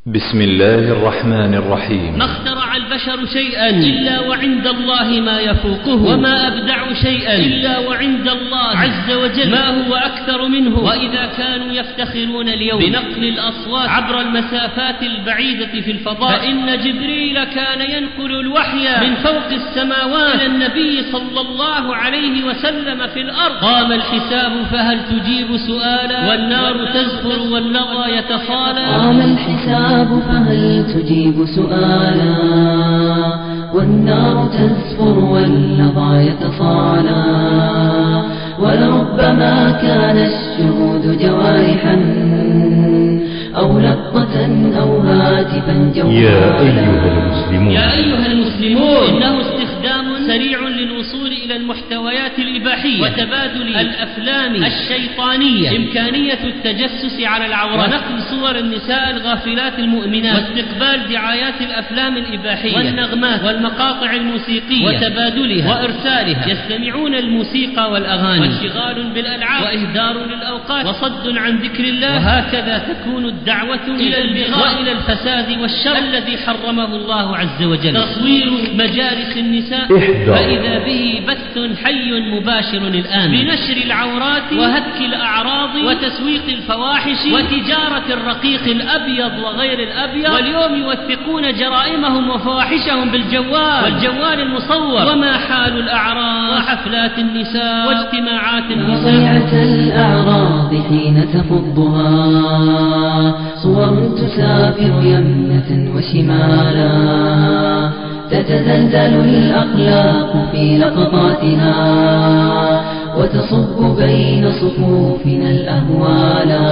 بسم الله الرحمن الرحيم. ما اخترع البشر شيئا إلا وعند الله ما يفوقه، وما أبدع شيئا إلا وعند الله عز وجل ما هو أكثر منه. وإذا كانوا يفتخرون اليوم بنقل الأصوات عبر المسافات البعيدة في الفضاء، فإن جبريل كان ينقل الوحي من فوق السماوات إلى النبي صلى الله عليه وسلم في الأرض. قام الحساب فهل تجيب سؤالا، والنار تزفر واللظى يتصالى. قام الحساب فهل تجيب سؤالا، والنار تزفر واللظى يتصالى. ولربما كان الشهود جوارحا أو لقطة أو هاتفا جوالا. يا أيها المسلمون إنه استخدام سريع للوصول إلى المحتويات الإباحية وتبادل الأفلام الشيطانية، إمكانية التجسس على العورات ونقل صور النساء الغافلات المؤمنات، واستقبال دعايات الأفلام الإباحية والنغمات والمقاطع الموسيقية وتبادلها وإرسالها. يستمعون الموسيقى والأغاني، وانشغال بالألعاب، وإهدار للأوقات، وصد عن ذكر الله. وهكذا تكون الدعوة إلى البغاء وإلى الفساد والشر الذي حرمه الله عز وجل. تصوير مجالس النساء، فإذا به بث حي مباشر الآن بنشر العورات وهتك الأعراض وتسويق الفواحش وتجارة الرقيق الأبيض وغير الأبيض. واليوم يوثقون جرائمهم وفواحشهم بالجوال والجوال المصور. وما حال الأعراض وحفلات النساء واجتماعات النساء. وضيعة الأعراض حين تفضها صور تسافر يمنة وشمالا، تتزلزل الأخلاق في لقطاتها وتصب بين صفوفنا الأهوالا.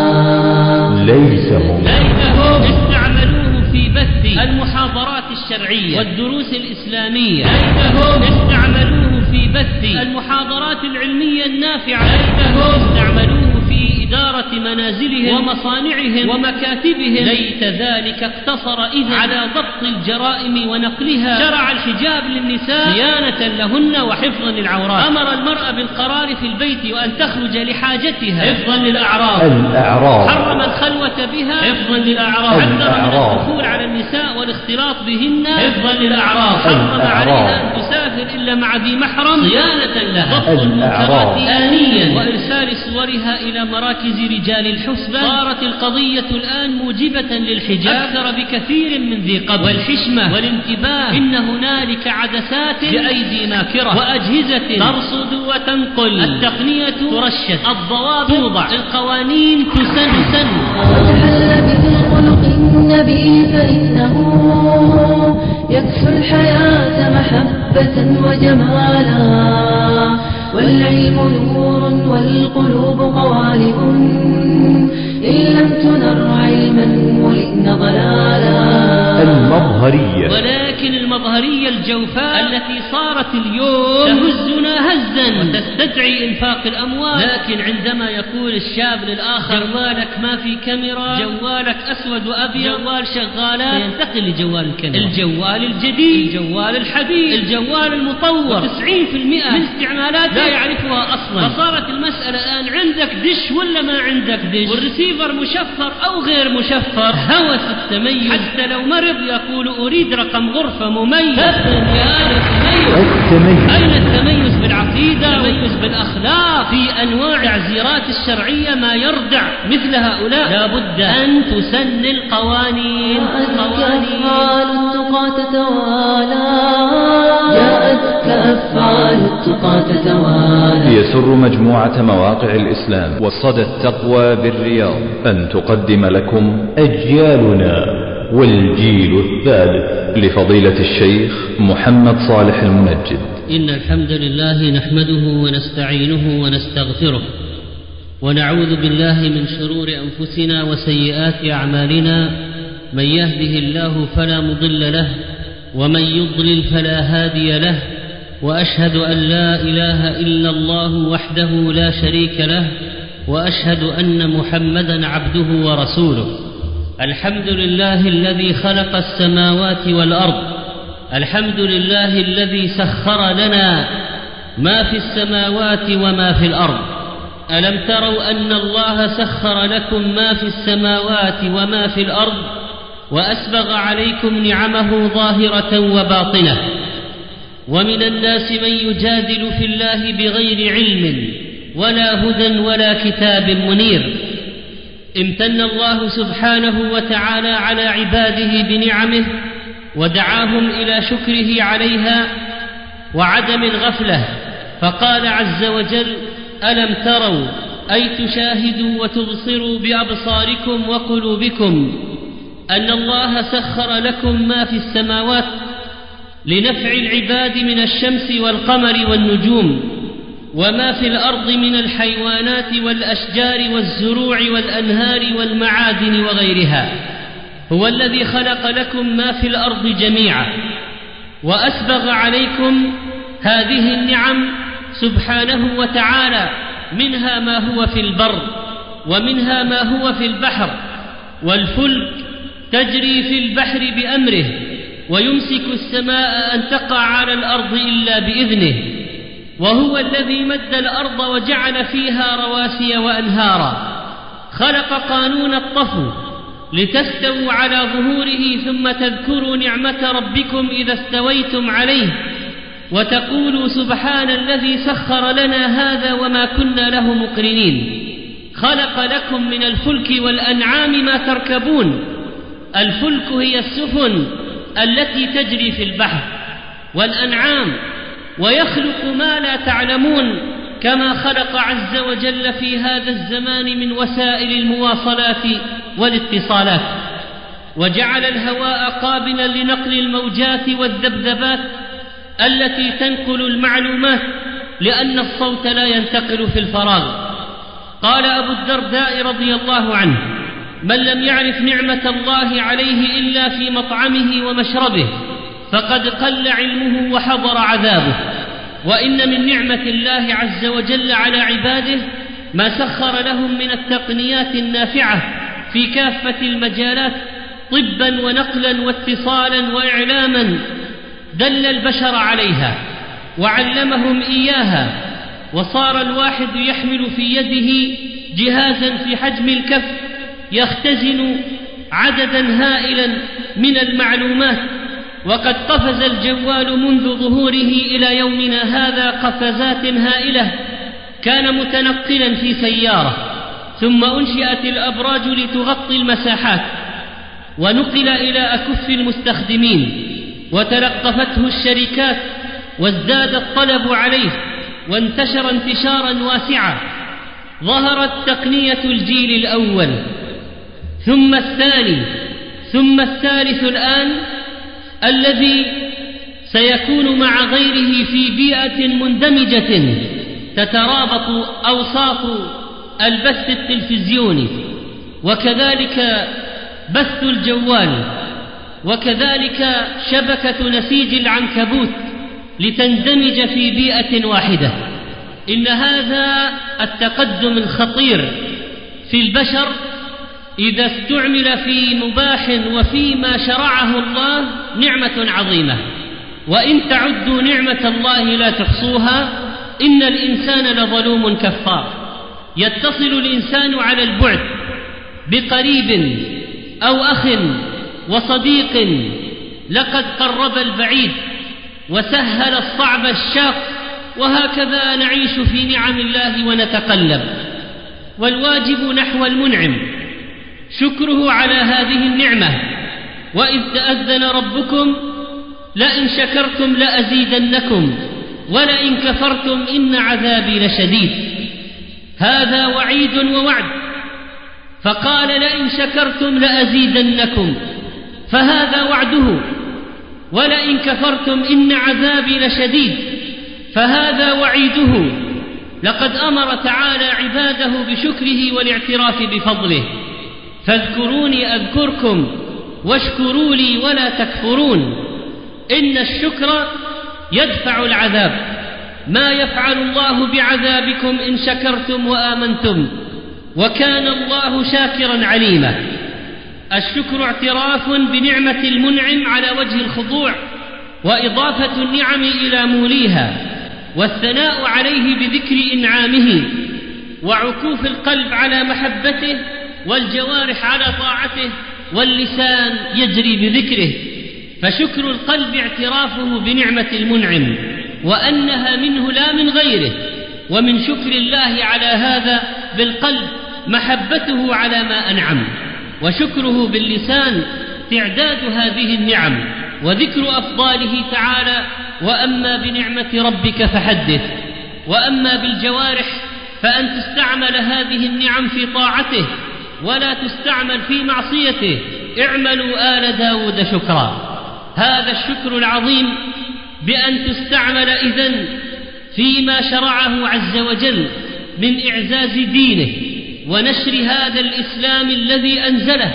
ليتهم استعملوه في بث المحاضرات الشرعية والدروس الإسلامية. ليتهم استعملوه في بث المحاضرات العلمية النافعة. ليتهم استعملوه في إدارة منازلهم ومصانعهم ومكاتبهم. ليت ذلك اقتصر إذن على ضبط الجرائم ونقلها. شرع الحجاب للنساء صيانة لهن وحفظا للعورات. أمر المرأة بالقرار في البيت وأن تخرج لحاجتها حفظا للأعراض. حرم الخلوة بها حفظا للأعراض. حذر من الدخول على النساء والاختلاط بهن حفظا للأعراض. حرم عليها أن تسافر إلا مع ذي محرم صيانة لها. ضبط المنكرات آنيا وإرسال صورها إلى مراكز رجال الحسبة. صارت القضية الآن موجبة للحجاب أكثر بكثير من ذي قبل. والحشمة والانتباه، إن هنالك عدسات بأيدي ماكرة وأجهزة ترصد وتنقل. التقنية ترشد، الضوابط توضع، القوانين تسن. وتحل بخلق النبي فإنه يكسو الحياة محبة وجمالا. والعلم نور والقلوب قوالب، إن لم تنر علما ولئن ضلالا. المظهرية. ولكن المظهرية الجوفاء التي صارت اليوم تهزنا هزا وتستدعي إنفاق الأموال. لكن عندما يقول الشاب للآخر جوالك ما في كاميرا، جوالك أسود وأبيض، جوال شغالات، سينتقل لجوال الكاميرا، الجوال الجديد، الجوال الحديث، الجوال المطور. 90% من استعمالات لا يعرفها أصلا. فصارت المسألة الآن عندك دش ولا ما عندك دش، والرسيفر مشفر أو غير مشفر. هوس التميز، حتى لو مرض يقول أريد رقم غرفة مميز. أين التميز بالعقيدة، التميز بالأخلاق؟ في أنواع التعزيرات الشرعية ما يردع مثل هؤلاء. لا بد أن تسن القوانين. أفعال التقى تتوالى، جاءت كأفعال التقى تتوالى. يسر مجموعة مواقع الإسلام وصدى التقوى بالرياض أن تقدم لكم أجيالنا والجيل الثالث لفضيلة الشيخ محمد صالح المنجد. إن الحمد لله نحمده ونستعينه ونستغفره، ونعوذ بالله من شرور أنفسنا وسيئات أعمالنا. من يهده الله فلا مضل له، ومن يضلل فلا هادي له. وأشهد أن لا إله إلا الله وحده لا شريك له، وأشهد أن محمدا عبده ورسوله. الحمد لله الذي خلق السماوات والأرض. الحمد لله الذي سخر لنا ما في السماوات وما في الأرض. ألم تروا أن الله سخر لكم ما في السماوات وما في الأرض وأسبغ عليكم نعمه ظاهرة وباطنة. ومن الناس من يجادل في الله بغير علم ولا هدى ولا كتاب منير. امتن الله سبحانه وتعالى على عباده بنعمه ودعاهم إلى شكره عليها وعدم الغفلة، فقال عز وجل: ألم تروا أي تشاهدوا وتبصروا بأبصاركم وقلوبكم أن الله سخر لكم ما في السماوات لنفع العباد من الشمس والقمر والنجوم، وما في الأرض من الحيوانات والأشجار والزروع والأنهار والمعادن وغيرها. هو الذي خلق لكم ما في الأرض جميعا وأسبغ عليكم هذه النعم سبحانه وتعالى، منها ما هو في البر ومنها ما هو في البحر، والفلك تجري في البحر بأمره، ويمسك السماء أن تقع على الأرض إلا بإذنه، وهو الذي مد الأرض وجعل فيها رواسي وأنهارا. خلق قانون الطفو لتستووا على ظهوره ثم تذكروا نعمة ربكم إذا استويتم عليه وتقولوا سبحان الذي سخر لنا هذا وما كنا له مقرنين. خلق لكم من الفلك والأنعام ما تركبون. الفلك هي السفن التي تجري في البحر، والأنعام ويخلق ما لا تعلمون، كما خلق عز وجل في هذا الزمان من وسائل المواصلات والاتصالات، وجعل الهواء قابلا لنقل الموجات والذبذبات التي تنقل المعلومات، لأن الصوت لا ينتقل في الفراغ. قال أبو الدرداء رضي الله عنه: من لم يعرف نعمة الله عليه إلا في مطعمه ومشربه فقد قل علمه وحضر عذابه. وإن من نعمة الله عز وجل على عباده ما سخر لهم من التقنيات النافعة في كافة المجالات، طبا ونقلا واتصالا وإعلاما، دل البشر عليها وعلمهم إياها، وصار الواحد يحمل في يده جهازا في حجم الكف يختزن عددا هائلا من المعلومات. وقد قفز الجوال منذ ظهوره إلى يومنا هذا قفزات هائلة. كان متنقلا في سيارة، ثم أنشئت الأبراج لتغطي المساحات، ونقل إلى أكف المستخدمين، وتلقفته الشركات، وازداد الطلب عليه، وانتشر انتشارا واسعا. ظهرت تقنية الجيل الأول، ثم الثاني، ثم الثالث الآن، الذي سيكون مع غيره في بيئة مندمجة تترابط أوساط البث التلفزيوني، وكذلك بث الجوال، وكذلك شبكة نسيج العنكبوت، لتندمج في بيئة واحدة. إن هذا التقدم الخطير في البشر إذا استعمل في مباح وفيما شرعه الله نعمة عظيمة، وإن تعدوا نعمة الله لا تحصوها إن الإنسان لظلوم كفار. يتصل الإنسان على البعد بقريب أو أخ وصديق، لقد قرب البعيد وسهل الصعب الشاق، وهكذا نعيش في نعم الله ونتقلب. والواجب نحو المنعم شكره على هذه النعمة. وإذ تأذن ربكم لئن شكرتم لأزيدنكم ولئن كفرتم إن عذابي لشديد. هذا وعيد ووعد، فقال لئن شكرتم لأزيدنكم، فهذا وعده. ولئن كفرتم إن عذابي لشديد، فهذا وعيده. لقد أمر تعالى عباده بشكره والاعتراف بفضله. فاذكروني أذكركم واشكروا لي ولا تكفرون. إن الشكر يدفع العذاب. ما يفعل الله بعذابكم إن شكرتم وآمنتم، وكان الله شاكرا عليما. الشكر اعتراف بنعمة المنعم على وجه الخضوع، وإضافة النعم إلى موليها، والثناء عليه بذكر إنعامه، وعكوف القلب على محبته والجوارح على طاعته واللسان يجري بذكره. فشكر القلب اعترافه بنعمة المنعم وأنها منه لا من غيره، ومن شكر الله على هذا بالقلب محبته على ما أنعم، وشكره باللسان تعداد هذه النعم وذكر أفضاله تعالى: وأما بنعمة ربك فحدث. وأما بالجوارح فأن تستعمل هذه النعم في طاعته ولا تستعمل في معصيته. اعملوا آل داود شكرا. هذا الشكر العظيم بأن تستعمل إذن فيما شرعه عز وجل من إعزاز دينه ونشر هذا الإسلام الذي أنزله،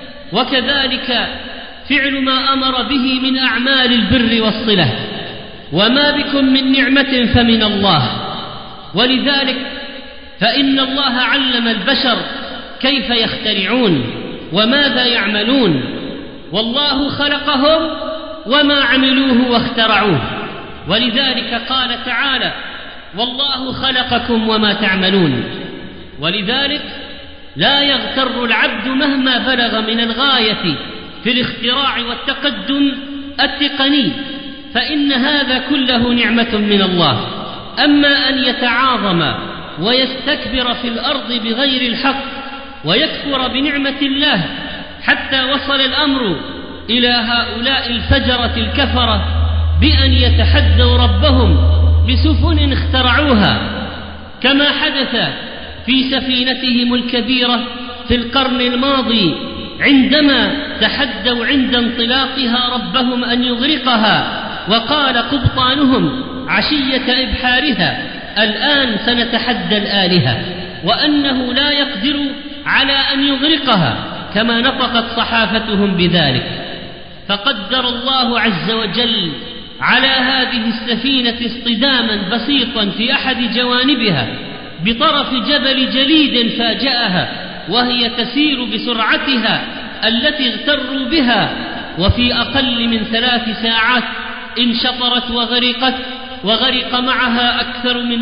وكذلك فعل ما أمر به من أعمال البر والصلة. وما بكم من نعمة فمن الله. ولذلك فإن الله علم البشر كيف يخترعون وماذا يعملون، والله خلقهم وما عملوه واخترعوه. ولذلك قال تعالى: والله خلقكم وما تعملون. ولذلك لا يغتر العبد مهما بلغ من الغاية في الاختراع والتقدم التقني، فإن هذا كله نعمة من الله. أما أن يتعاظم ويستكبر في الأرض بغير الحق ويكفر بنعمة الله حتى وصل الأمر إلى هؤلاء الفجرة الكفرة بأن يتحدوا ربهم بسفن اخترعوها، كما حدث في سفينتهم الكبيرة في القرن الماضي عندما تحدوا عند انطلاقها ربهم أن يغرقها، وقال قبطانهم عشية إبحارها: الآن سنتحدى الآلهة، وأنه لا يقدر على أن يغرقها، كما نطقت صحافتهم بذلك. فقدر الله عز وجل على هذه السفينة اصطداما بسيطا في أحد جوانبها بطرف جبل جليد فاجأها وهي تسير بسرعتها التي اغتروا بها، وفي أقل من 3 ساعات انشطرت وغرق معها أكثر من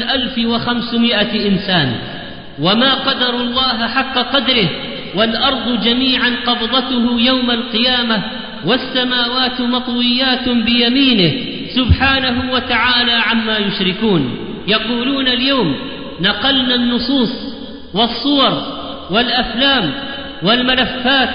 1500 إنسان. وما قدر الله حق قدره، والأرض جميعا قبضته يوم القيامة والسماوات مطويات بيمينه سبحانه وتعالى عما يشركون. يقولون اليوم: نقلنا النصوص والصور والأفلام والملفات،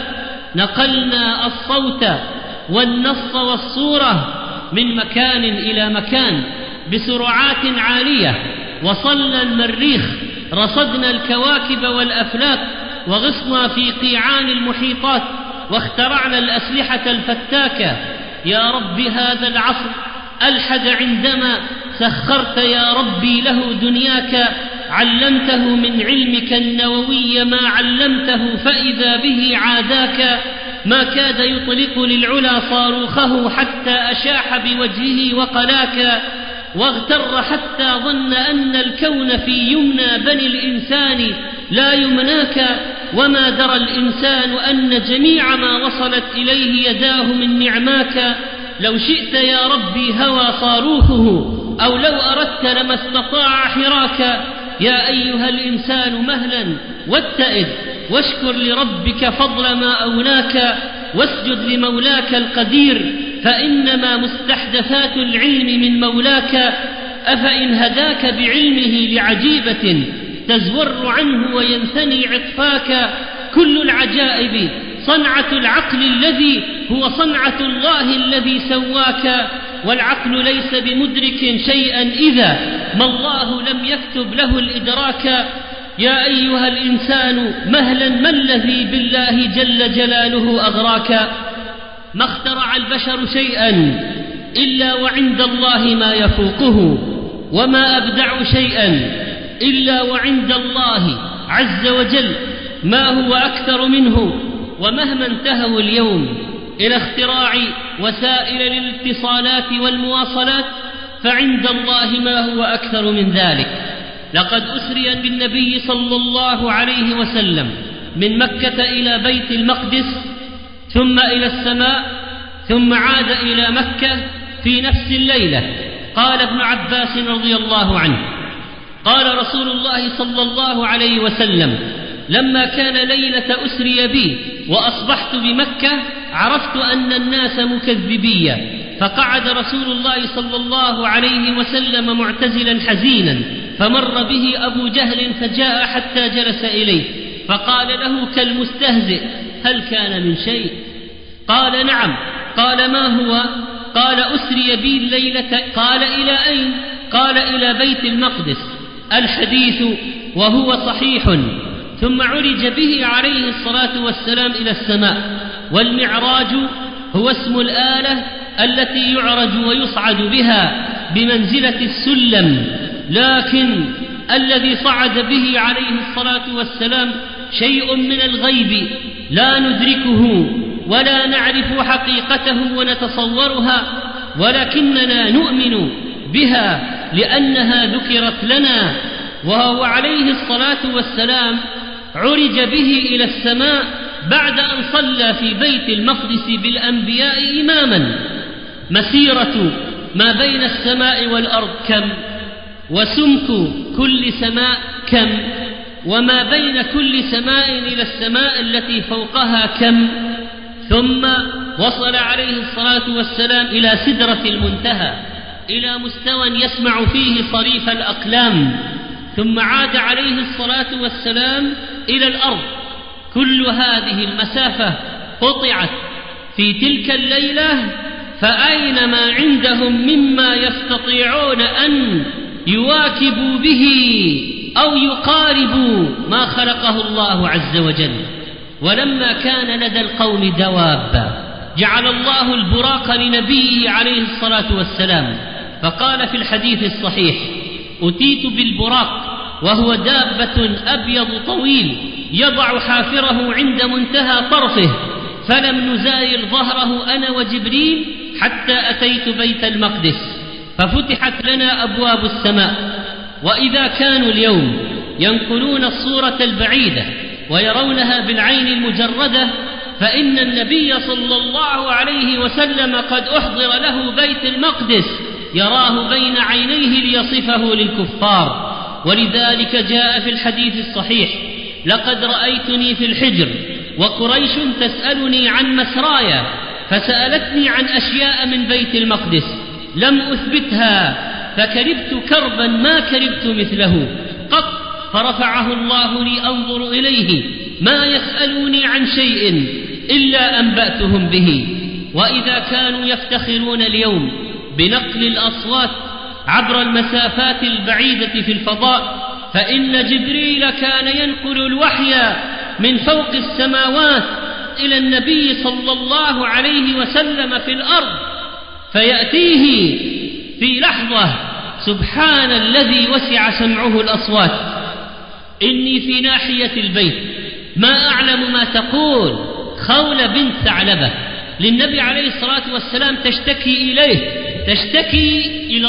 نقلنا الصوت والنص والصورة من مكان إلى مكان بسرعات عالية، وصلنا المريخ، رصدنا الكواكب والأفلاك، وغصنا في قيعان المحيطات، واخترعنا الأسلحة الفتاكة. يا رب هذا العصر ألحد عندما سخرت يا ربي له دنياك، علمته من علمك النووي ما علمته، فإذا به عاداك، ما كاد يطلق للعلا صاروخه حتى أشاح بوجهه وقلاك، واغتر حتى ظن أن الكون في يمنى بني الإنسان لا يمناك، وما درى الإنسان أن جميع ما وصلت إليه يداه من نعماك. لو شئت يا ربي هوى صاروخه، أو لو أردت لما استطاع حراك. يا أيها الإنسان مهلا واتئد، واشكر لربك فضل ما أولاك، واسجد لمولاك القدير، فإنما مستحدثات العلم من مولاك. أفإن هداك بعلمه لعجيبة تزور عنه وينثني عطفاك، كل العجائب صنعة العقل الذي هو صنعة الله الذي سواك، والعقل ليس بمدرك شيئا إذا ما الله لم يكتب له الإدراك. يا أيها الإنسان مهلا ما الذي بالله جل جلاله أغراك. ما اخترع البشر شيئا إلا وعند الله ما يفوقه، وما أبدع شيئا إلا وعند الله عز وجل ما هو أكثر منه. ومهما انتهوا اليوم إلى اختراع وسائل الاتصالات والمواصلات، فعند الله ما هو أكثر من ذلك. لقد أسري بالنبي صلى الله عليه وسلم من مكة إلى بيت المقدس، ثم إلى السماء، ثم عاد إلى مكة في نفس الليلة. قال ابن عباس رضي الله عنه: قال رسول الله صلى الله عليه وسلم: لما كان ليلة أسري بي وأصبحت بمكة عرفت أن الناس مكذبية، فقعد رسول الله صلى الله عليه وسلم معتزلا حزينا، فمر به أبو جهل فجاء حتى جلس إليه فقال له كالمستهزئ: هل كان من شيء؟ قال: نعم. قال: ما هو؟ قال: أسري بي الليلة. قال: إلى أين؟ قال: إلى بيت المقدس. الحديث وهو صحيح. ثم عرج به عليه الصلاة والسلام إلى السماء، والمعراج هو اسم الآلة التي يعرج ويصعد بها بمنزلة السلم، لكن الذي صعد به عليه الصلاة والسلام شيء من الغيب لا ندركه ولا نعرف حقيقته ونتصورها، ولكننا نؤمن بها لأنها ذكرت لنا. وهو عليه الصلاة والسلام عرج به إلى السماء بعد أن صلى في بيت المقدس بالأنبياء إماما. مسيرة ما بين السماء والأرض كم؟ وسمك كل سماء كم؟ وما بين كل سماء إلى السماء التي فوقها كم؟ ثم وصل عليه الصلاة والسلام إلى سدرة المنتهى، إلى مستوى يسمع فيه صريف الأقلام، ثم عاد عليه الصلاة والسلام إلى الأرض. كل هذه المسافة قطعت في تلك الليلة، فأين ما عندهم مما يستطيعون أن يواكبوا به أو يقاربوا ما خلقه الله عز وجل؟ ولما كان لدى القوم دواب جعل الله البراق لنبيه عليه الصلاة والسلام، فقال في الحديث الصحيح: أتيت بالبراق، وهو دابة أبيض طويل يضع حافره عند منتهى طرفه، فلم نزايل ظهره أنا وجبريل حتى أتيت بيت المقدس، ففتحت لنا أبواب السماء. وإذا كانوا اليوم ينقلون الصورة البعيدة ويرونها بالعين المجردة، فإن النبي صلى الله عليه وسلم قد أحضر له بيت المقدس يراه بين عينيه ليصفه للكفار. ولذلك جاء في الحديث الصحيح: لقد رأيتني في الحجر وقريش تسألني عن مسرايا، فسألتني عن أشياء من بيت المقدس لم أثبتها، فكربت كربا ما كربت مثله قط، فرفعه الله لي أنظر إليه، ما يسألوني عن شيء إلا أنبأتهم به. وإذا كانوا يفتخرون اليوم بنقل الأصوات عبر المسافات البعيدة في الفضاء، فإن جبريل كان ينقل الوحي من فوق السماوات إلى النبي صلى الله عليه وسلم في الأرض، فيأتيه في لحظة: سبحان الذي وسع سمعه الأصوات، إني في ناحية البيت ما أعلم ما تقول. خولة بنت ثعلبة للنبي عليه الصلاة والسلام تشتكي إليه، تشتكي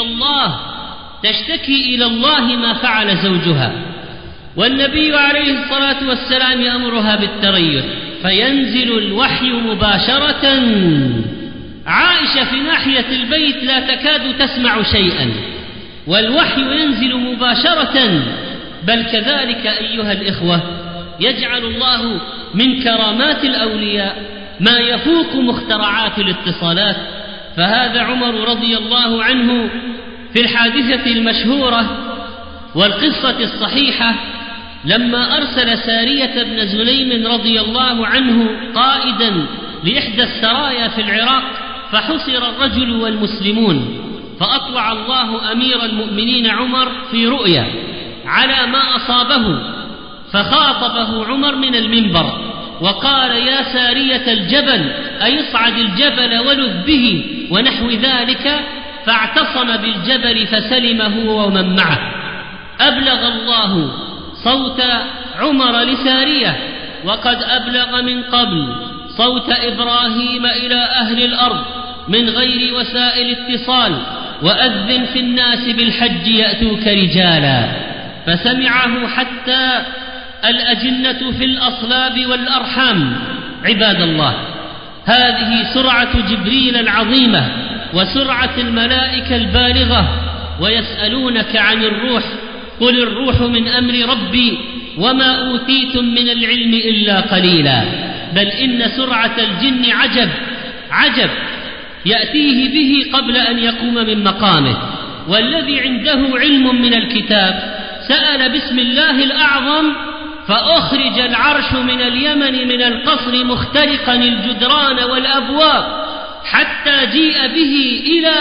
إلى الله ما فعل زوجها، والنبي عليه الصلاة والسلام يأمرها بالتريث، فينزل الوحي مباشرة. عائشة في ناحية البيت لا تكاد تسمع شيئا، والوحي ينزل مباشرة. بل كذلك أيها الإخوة يجعل الله من كرامات الأولياء ما يفوق مخترعات الاتصالات. فهذا عمر رضي الله عنه في الحادثة المشهورة والقصة الصحيحة لما أرسل سارية بن زنيم رضي الله عنه قائدا لإحدى السرايا في العراق، فحصر الرجل والمسلمون، فأطلع الله أمير المؤمنين عمر في رؤيا على ما أصابه، فخاطبه عمر من المنبر وقال: يا سارية الجبل، أي اصعد الجبل ولذ به ونحو ذلك، فاعتصم بالجبل فسلم هو ومن معه. أبلغ الله صوت عمر لسارية، وقد أبلغ من قبل صوت إبراهيم إلى أهل الأرض من غير وسائل اتصال: وأذن في الناس بالحج يأتوك رجالا، فسمعه حتى الأجنة في الأصلاب والأرحام. عباد الله، هذه سرعة جبريل العظيمة وسرعة الملائكة البالغة. ويسألونك عن الروح، قل الروح من أمر ربي وما أوتيتم من العلم إلا قليلا. بل إن سرعة الجن عجب يأتيه به قبل أن يقوم من مقامه. والذي عنده علم من الكتاب سأل بسم الله الأعظم فأخرج العرش من اليمن من القصر مخترقا الجدران والأبواب حتى جيء به إلى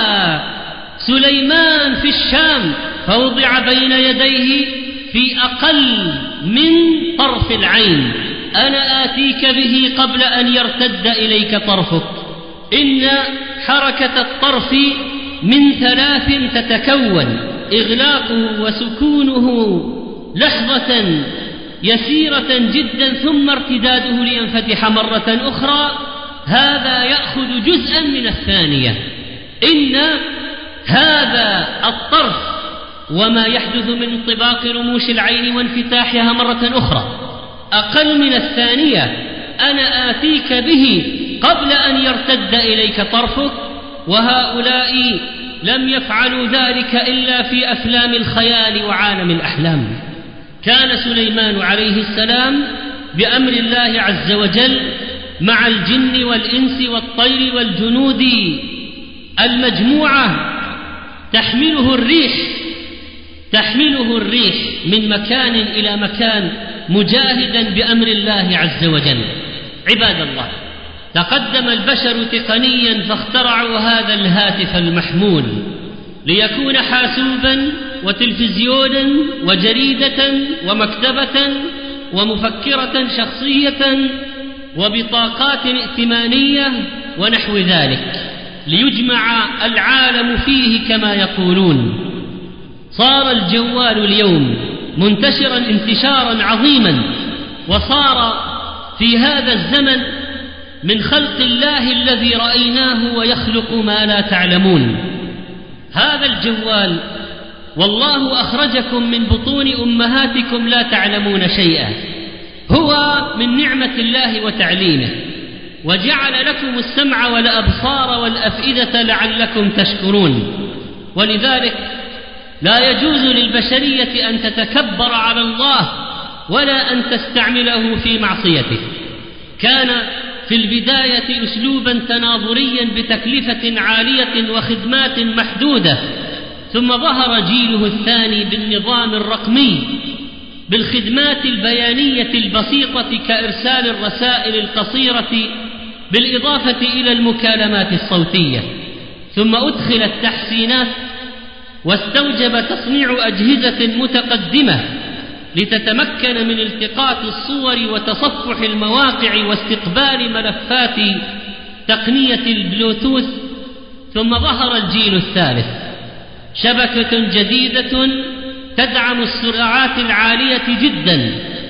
سليمان في الشام فوضع بين يديه في أقل من طرف العين. أنا آتيك به قبل أن يرتد إليك طرفك. إن حركة الطرف من 3 تتكون: إغلاقه وسكونه لحظة يسيرة جدا ثم ارتداده لينفتح مرة أخرى. هذا يأخذ جزءا من الثانية. إن هذا الطرف وما يحدث من انطباق رموش العين وانفتاحها مرة أخرى أقل من الثانية. أنا آتيك به قبل أن يرتد إليك طرفك. وهؤلاء لم يفعلوا ذلك إلا في أفلام الخيال وعالم الأحلام. كان سليمان عليه السلام بأمر الله عز وجل مع الجن والإنس والطير والجنود المجموعة تحمله الريح من مكان إلى مكان مجاهدا بأمر الله عز وجل. عباد الله، تقدم البشر تقنيا فاخترعوا هذا الهاتف المحمول ليكون حاسوبا وتلفزيونا وجريدة ومكتبة ومفكرة شخصية وبطاقات ائتمانية ونحو ذلك، ليجمع العالم فيه كما يقولون. صار الجوال اليوم منتشرا انتشارا عظيما، وصار في هذا الزمن من خلق الله الذي رأيناه ويخلق ما لا تعلمون. هذا الجوال والله أخرجكم من بطون أمهاتكم لا تعلمون شيئا، هو من نعمة الله وتعليمه، وجعل لكم السمع والأبصار والأفئدة لعلكم تشكرون. ولذلك لا يجوز للبشرية أن تتكبر على الله ولا أن تستعمله في معصيته. كان في البداية أسلوبا تناظريا بتكلفة عالية وخدمات محدودة، ثم ظهر جيله الثاني بالنظام الرقمي بالخدمات البيانية البسيطة كإرسال الرسائل القصيرة بالإضافة إلى المكالمات الصوتية. ثم أدخلت تحسينات واستوجب تصنيع أجهزة متقدمة لتتمكن من التقاط الصور وتصفح المواقع واستقبال ملفات تقنية البلوتوث. ثم ظهر الجيل الثالث، شبكة جديدة تدعم السرعات العالية جدا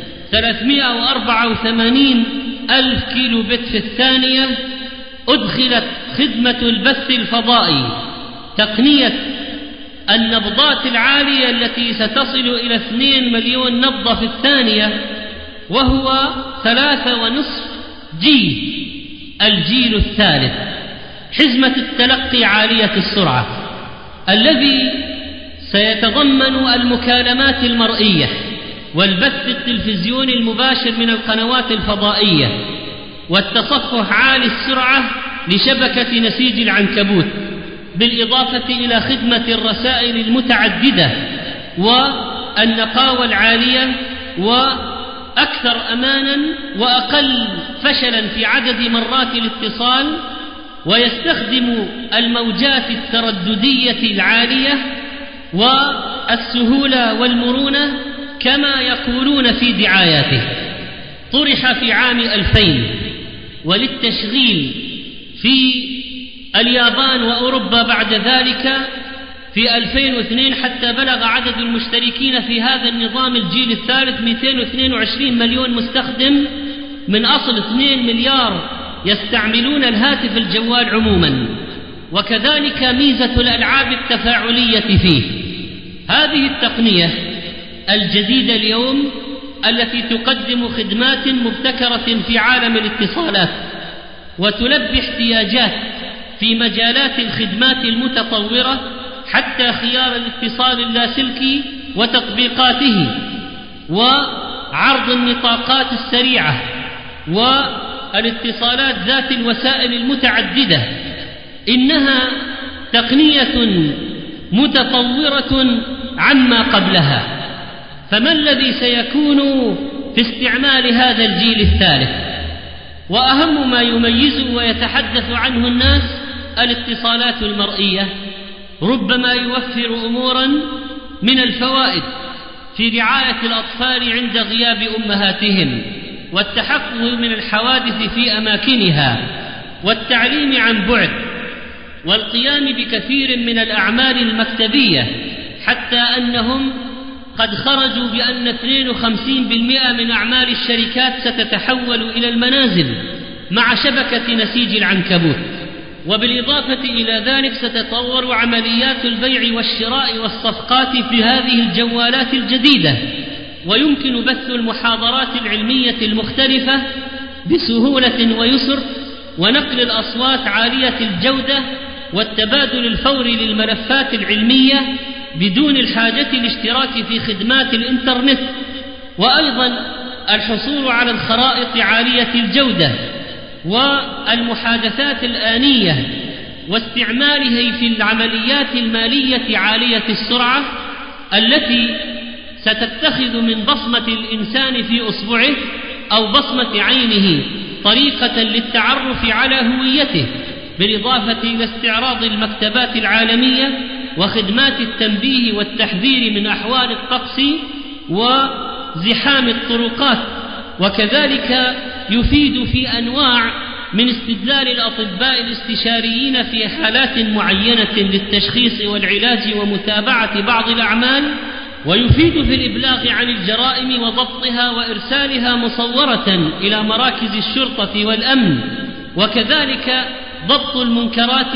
384 ألف كيلو بت في الثانية. أدخلت خدمة البث الفضائي، تقنية النبضات العالية التي ستصل إلى 2 مليون نبضة في الثانية، وهو 3.5 جي. الجيل الثالث، حزمة التلقي عالية السرعة الذي سيتضمن المكالمات المرئية والبث التلفزيوني المباشر من القنوات الفضائية والتصفح عالي السرعة لشبكة نسيج العنكبوت، بالإضافة إلى خدمة الرسائل المتعددة والنقاوة العالية وأكثر أمانا وأقل فشلا في عدد مرات الاتصال، ويستخدم الموجات الترددية العالية والسهولة والمرونة كما يقولون في دعاياته. طرح في عام 2000 وللتشغيل في اليابان وأوروبا بعد ذلك في 2002 حتى بلغ عدد المشتركين في هذا النظام الجيل الثالث 222 مليون مستخدم من أصل 2 مليار يستعملون الهاتف الجوال عموما، وكذلك ميزة الألعاب التفاعلية فيه. هذه التقنية الجديدة اليوم التي تقدم خدمات مبتكرة في عالم الاتصالات وتلبي احتياجات في مجالات الخدمات المتطورة حتى خيار الاتصال اللاسلكي وتطبيقاته وعرض النطاقات السريعة والاتصالات ذات الوسائل المتعددة إنها تقنية متطورة عما قبلها، فما الذي سيكون في استعمال هذا الجيل الثالث؟ وأهم ما يميزه ويتحدث عنه الناس الاتصالات المرئية، ربما يوفر أمورا من الفوائد في رعاية الأطفال عند غياب أمهاتهم، والتحقق من الحوادث في أماكنها، والتعليم عن بعد، والقيام بكثير من الأعمال المكتبية، حتى أنهم قد خرجوا بأن 52% من أعمال الشركات ستتحول إلى المنازل مع شبكة نسيج العنكبوت. وبالإضافة إلى ذلك ستتطور عمليات البيع والشراء والصفقات في هذه الجوالات الجديدة، ويمكن بث المحاضرات العلمية المختلفة بسهولة ويسر، ونقل الأصوات عالية الجودة، والتبادل الفوري للملفات العلمية بدون الحاجة للاشتراك في خدمات الإنترنت، وأيضا الحصول على الخرائط عالية الجودة والمحادثات الآنية، واستعماله في العمليات المالية عالية السرعة التي ستتخذ من بصمة الإنسان في أصبعه أو بصمة عينه طريقة للتعرف على هويته، بالإضافة إلى استعراض المكتبات العالمية وخدمات التنبيه والتحذير من أحوال الطقس وزحام الطرقات. وكذلك يفيد في أنواع من استدلال الأطباء الاستشاريين في حالات معينة للتشخيص والعلاج ومتابعة بعض الأعمال، ويفيد في الإبلاغ عن الجرائم وضبطها وإرسالها مصورة إلى مراكز الشرطة والأمن، وكذلك ضبط المنكرات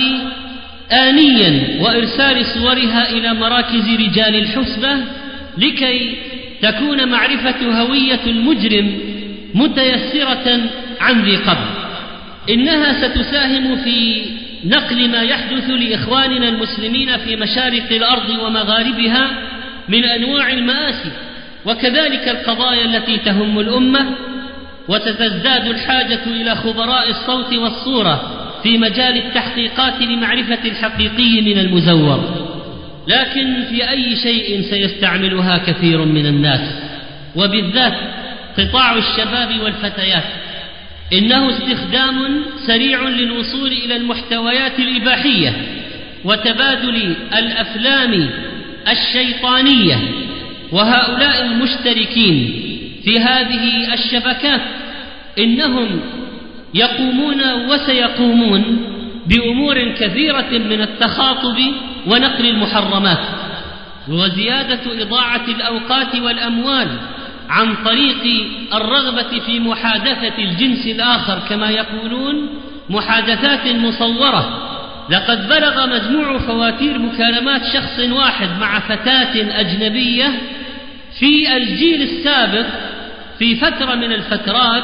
آنيا وإرسال صورها إلى مراكز رجال الحسبة لكي تكون معرفة هوية المجرم متيسرة عن ذي قبل. إنها ستساهم في نقل ما يحدث لإخواننا المسلمين في مشارق الأرض ومغاربها من أنواع المآسي، وكذلك القضايا التي تهم الأمة، وستزداد الحاجة إلى خبراء الصوت والصورة في مجال التحقيقات لمعرفة الحقيقي من المزور. لكن في أي شيء سيستعملها كثير من الناس، وبالذات قطاع الشباب والفتيات؟ إنه استخدام سريع للوصول إلى المحتويات الإباحية وتبادل الأفلام الشيطانية، وهؤلاء المشتركين في هذه الشبكات إنهم يقومون وسيقومون بأمور كثيرة من التخاطب ونقل المحرمات وزيادة إضاعة الأوقات والأموال عن طريق الرغبة في محادثة الجنس الآخر، كما يقولون محادثات مصورة. لقد بلغ مجموع فواتير مكالمات شخص واحد مع فتاة أجنبية في الجيل السابق في فترة من الفترات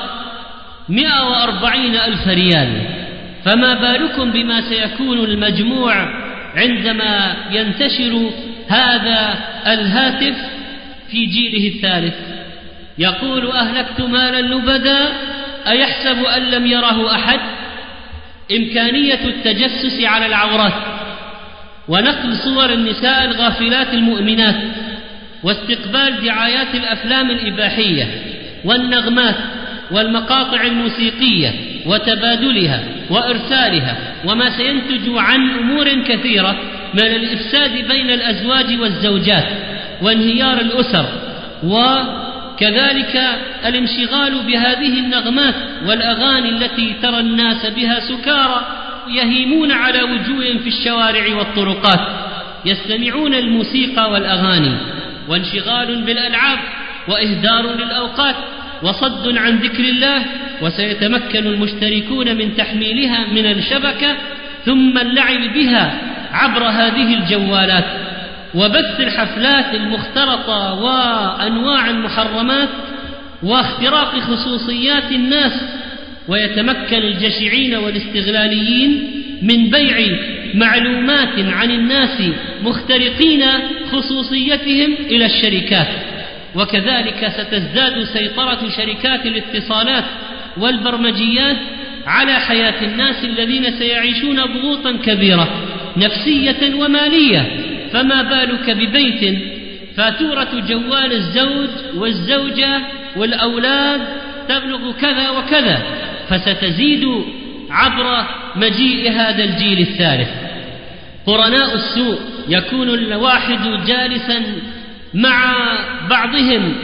140,000 ريال، فما بالكم بما سيكون المجموع عندما ينتشر هذا الهاتف في جيله الثالث؟ يقول: أهلكت مالا لبدا أيحسب أن لم يره أحد؟ إمكانية التجسس على العورات، ونقل صور النساء الغافلات المؤمنات، واستقبال دعايات الأفلام الإباحية والنغمات والمقاطع الموسيقية وتبادلها وإرسالها، وما سينتج عن أمور كثيرة من الإفساد بين الأزواج والزوجات وانهيار الأسر، وكذلك الانشغال بهذه النغمات والأغاني التي ترى الناس بها سكارى يهيمون على وجوههم في الشوارع والطرقات يستمعون الموسيقى والأغاني، وانشغال بالألعاب وإهدار للأوقات وصد عن ذكر الله. وسيتمكن المشتركون من تحميلها من الشبكة ثم اللعب بها عبر هذه الجوالات، وبث الحفلات المختلطة وأنواع المحرمات واختراق خصوصيات الناس. ويتمكن الجشعين والاستغلاليين من بيع معلومات عن الناس مخترقين خصوصيتهم إلى الشركات. وكذلك ستزداد سيطرة شركات الاتصالات والبرمجيات على حياة الناس الذين سيعيشون ضغوطا كبيرة نفسية ومالية. فما بالك ببيت فاتورة جوال الزوج والزوجة والأولاد تبلغ كذا وكذا، فستزيد عبر مجيء هذا الجيل الثالث. قرناء السوء، يكون الواحد جالسا مع بعضهم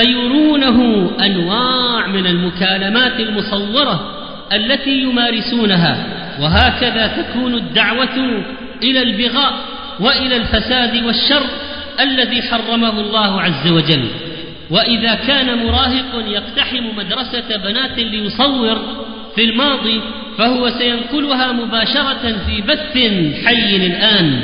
فيرونه أنواع من المكالمات المصورة التي يمارسونها، وهكذا تكون الدعوة إلى البغاء وإلى الفساد والشر الذي حرمه الله عز وجل. وإذا كان مراهق يقتحم مدرسة بنات ليصور في الماضي، فهو سينقلها مباشرة في بث حي الآن.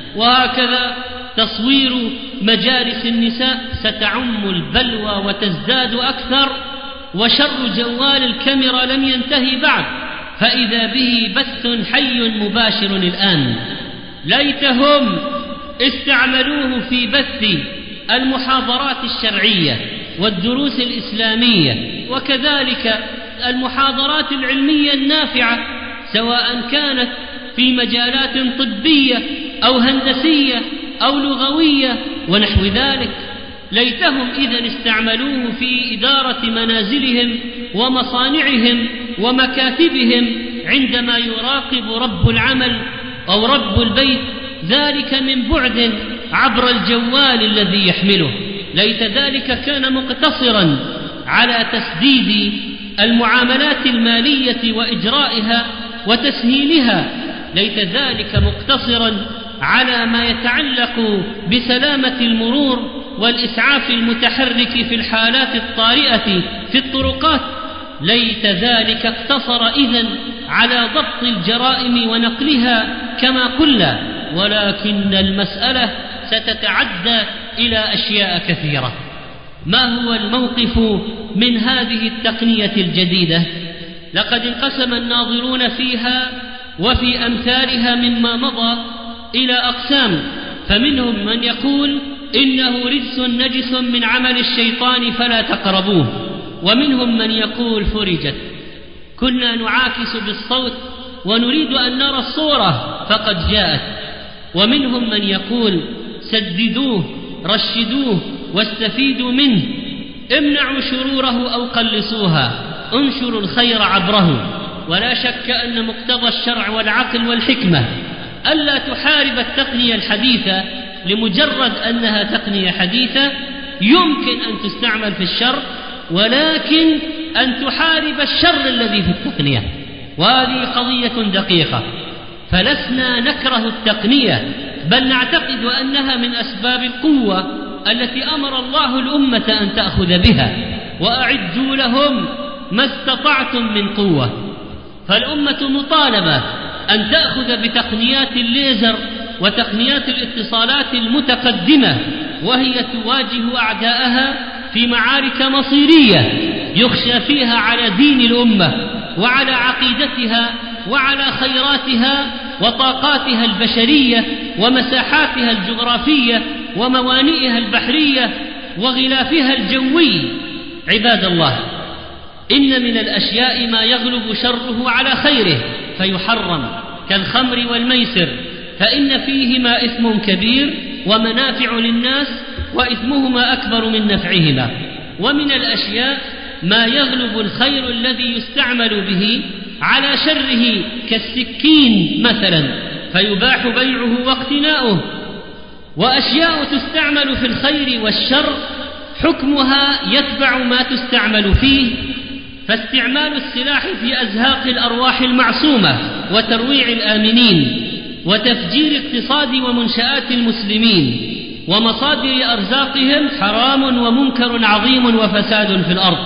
وهكذا تصوير مجالس النساء ستعم البلوى وتزداد أكثر، وشر جوال الكاميرا لم ينتهي بعد، فإذا به بث حي مباشر الآن. ليتهم استعملوه في بث المحاضرات الشرعية والدروس الإسلامية، وكذلك المحاضرات العلمية النافعة، سواء كانت في مجالات طبية أو هندسية أو لغوية ونحو ذلك. ليتهم إذن استعملوه في إدارة منازلهم ومصانعهم ومكاتبهم عندما يراقب رب العمل أو رب البيت ذلك من بعد عبر الجوال الذي يحمله. ليت ذلك كان مقتصرا على تسديد المعاملات المالية وإجرائها وتسهيلها، ليت ذلك مقتصرا على ما يتعلق بسلامة المرور والإسعاف المتحرك في الحالات الطارئة في الطرقات. ليت ذلك اقتصر إذن على ضبط الجرائم ونقلها كما قلنا، ولكن المسألة ستتعدى إلى أشياء كثيرة. ما هو الموقف من هذه التقنية الجديدة؟ لقد انقسم الناظرون فيها وفي أمثالها مما مضى إلى أقسام، فمنهم من يقول إنه رجس نجس من عمل الشيطان فلا تقربوه، ومنهم من يقول فرجت، كنا نعاكس بالصوت ونريد أن نرى الصورة فقد جاءت، ومنهم من يقول سددوه رشدوه واستفيدوا منه، امنعوا شروره أو قلصوها، انشروا الخير عبره. ولا شك أن مقتضى الشرع والعقل والحكمة ألا تحارب التقنية الحديثة لمجرد أنها تقنية حديثة يمكن أن تستعمل في الشر، ولكن أن تحارب الشر الذي في التقنية، وهذه قضية دقيقة. فلسنا نكره التقنية، بل نعتقد أنها من أسباب القوة التي أمر الله الأمة أن تأخذ بها، وأعدوا لهم ما استطعتم من قوة. فالأمة مطالبة أن تأخذ بتقنيات الليزر وتقنيات الاتصالات المتقدمة، وهي تواجه أعداءها في معارك مصيرية يخشى فيها على دين الأمة وعلى عقيدتها وعلى خيراتها وطاقاتها البشرية ومساحاتها الجغرافية وموانئها البحرية وغلافها الجوي. عباد الله، إن من الأشياء ما يغلب شره على خيره فيحرم، كالخمر والميسر، فإن فيهما إثم كبير ومنافع للناس وإثمهما أكبر من نفعهما. ومن الأشياء ما يغلب الخير الذي يستعمل به على شره، كالسكين مثلا، فيباح بيعه واقتناؤه. وأشياء تستعمل في الخير والشر حكمها يتبع ما تستعمل فيه، فاستعمال السلاح في أزهاق الأرواح المعصومة وترويع الآمنين وتفجير اقتصاد ومنشآت المسلمين ومصادر أرزاقهم حرام ومنكر عظيم وفساد في الأرض.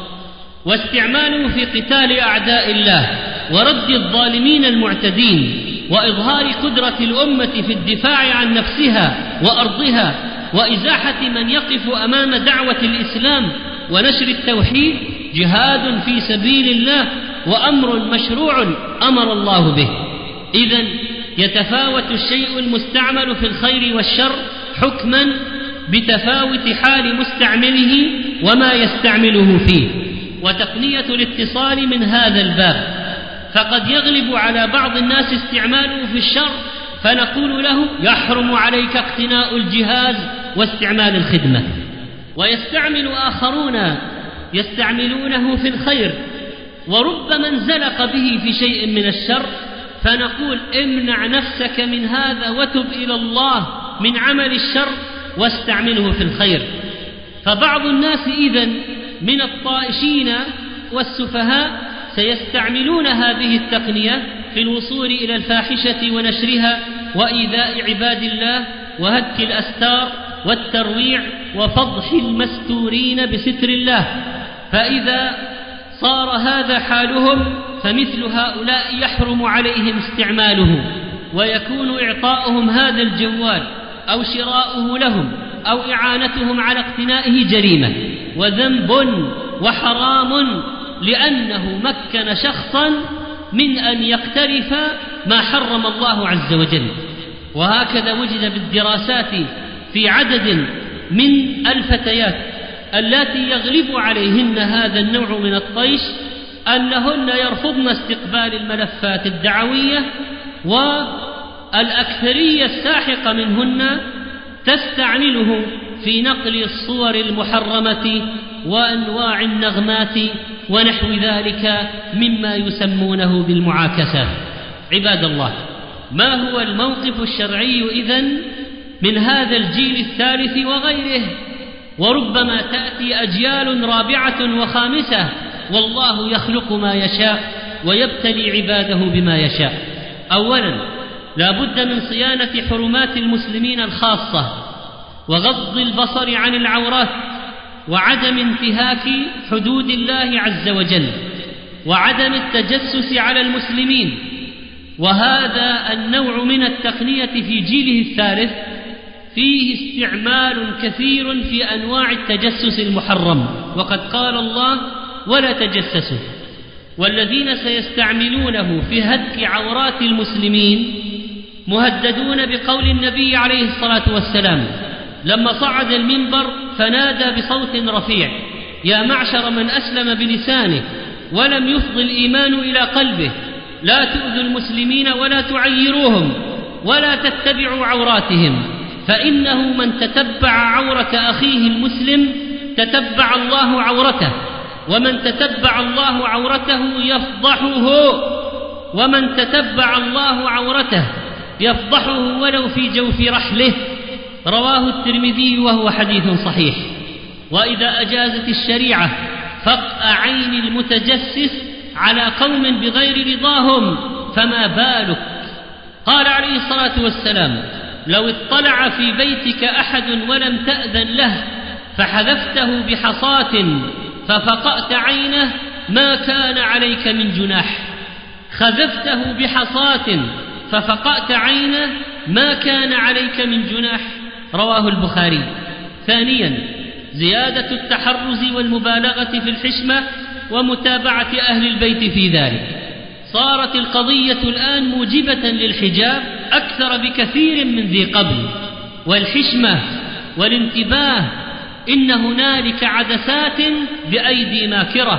واستعماله في قتال أعداء الله ورد الظالمين المعتدين وإظهار قدرة الأمة في الدفاع عن نفسها وأرضها وإزاحة من يقف أمام دعوة الإسلام ونشر التوحيد جهاد في سبيل الله وأمر مشروع أمر الله به. إذن يتفاوت الشيء المستعمل في الخير والشر حكما بتفاوت حال مستعمله وما يستعمله فيه. وتقنية الاتصال من هذا الباب، فقد يغلب على بعض الناس استعماله في الشر، فنقول له يحرم عليك اقتناء الجهاز واستعمال الخدمة. ويستعمل آخرون يستعملونه في الخير، وربما انزلق به في شيء من الشر، فنقول امنع نفسك من هذا وتب إلى الله من عمل الشر واستعمله في الخير. فبعض الناس إذن من الطائشين والسفهاء سيستعملون هذه التقنية في الوصول إلى الفاحشة ونشرها وإيذاء عباد الله وهتك الأستار والترويع وفضح المستورين بستر الله. فإذا صار هذا حالهم فمثل هؤلاء يحرم عليهم استعماله، ويكون إعطاؤهم هذا الجوال أو شراؤه لهم أو إعانتهم على اقتنائه جريمة وذنب وحرام، لأنه مكن شخصا من أن يقترف ما حرم الله عز وجل. وهكذا وجد بالدراسات في عدد من الفتيات التي يغلب عليهن هذا النوع من الطيش أنهن يرفضن استقبال الملفات الدعوية، والأكثرية الساحقة منهن تستعمله في نقل الصور المحرمة وأنواع النغمات ونحو ذلك مما يسمونه بالمعاكسات. عباد الله، ما هو الموقف الشرعي إذن من هذا الجيل الثالث وغيره؟ وربما تأتي أجيال رابعة وخامسة، والله يخلق ما يشاء ويبتلي عباده بما يشاء. أولا، لا بد من صيانة حرمات المسلمين الخاصة، وغض البصر عن العورات، وعدم انتهاك حدود الله عز وجل، وعدم التجسس على المسلمين. وهذا النوع من التقنية في جيله الثالث فيه استعمال كثير في أنواع التجسس المحرم، وقد قال الله ولا تجسسوا. والذين سيستعملونه في هتك عورات المسلمين مهددون بقول النبي عليه الصلاة والسلام لما صعد المنبر فنادى بصوت رفيع: يا معشر من أسلم بلسانه ولم يفض الإيمان إلى قلبه، لا تؤذوا المسلمين ولا تعيروهم ولا تتبعوا عوراتهم، فإنه من تتبع عورة أخيه المسلم تتبع الله عورته، ومن تتبع الله عورته يفضحه، ومن تتبع الله عورته يفضحه ولو في جوف رحله. رواه الترمذي وهو حديث صحيح. وإذا أجازت الشريعة فقع عين المتجسس على قوم بغير رضاهم فما بالك؟ قال عليه الصلاة والسلام: لو اطلع في بيتك أحد ولم تأذن له فحذفته بحصاة ففقأت عينه ما كان عليك من جناح. خذفته بحصاة ففقأت عينه ما كان عليك من جناح. رواه البخاري. ثانيا، زيادة التحرز والمبالغة في الحشمة ومتابعة أهل البيت في ذلك. صارت القضية الآن موجبة للحجاب أكثر بكثير من ذي قبل، والحشمة والانتباه. إن هنالك عدسات بأيدي ماكرة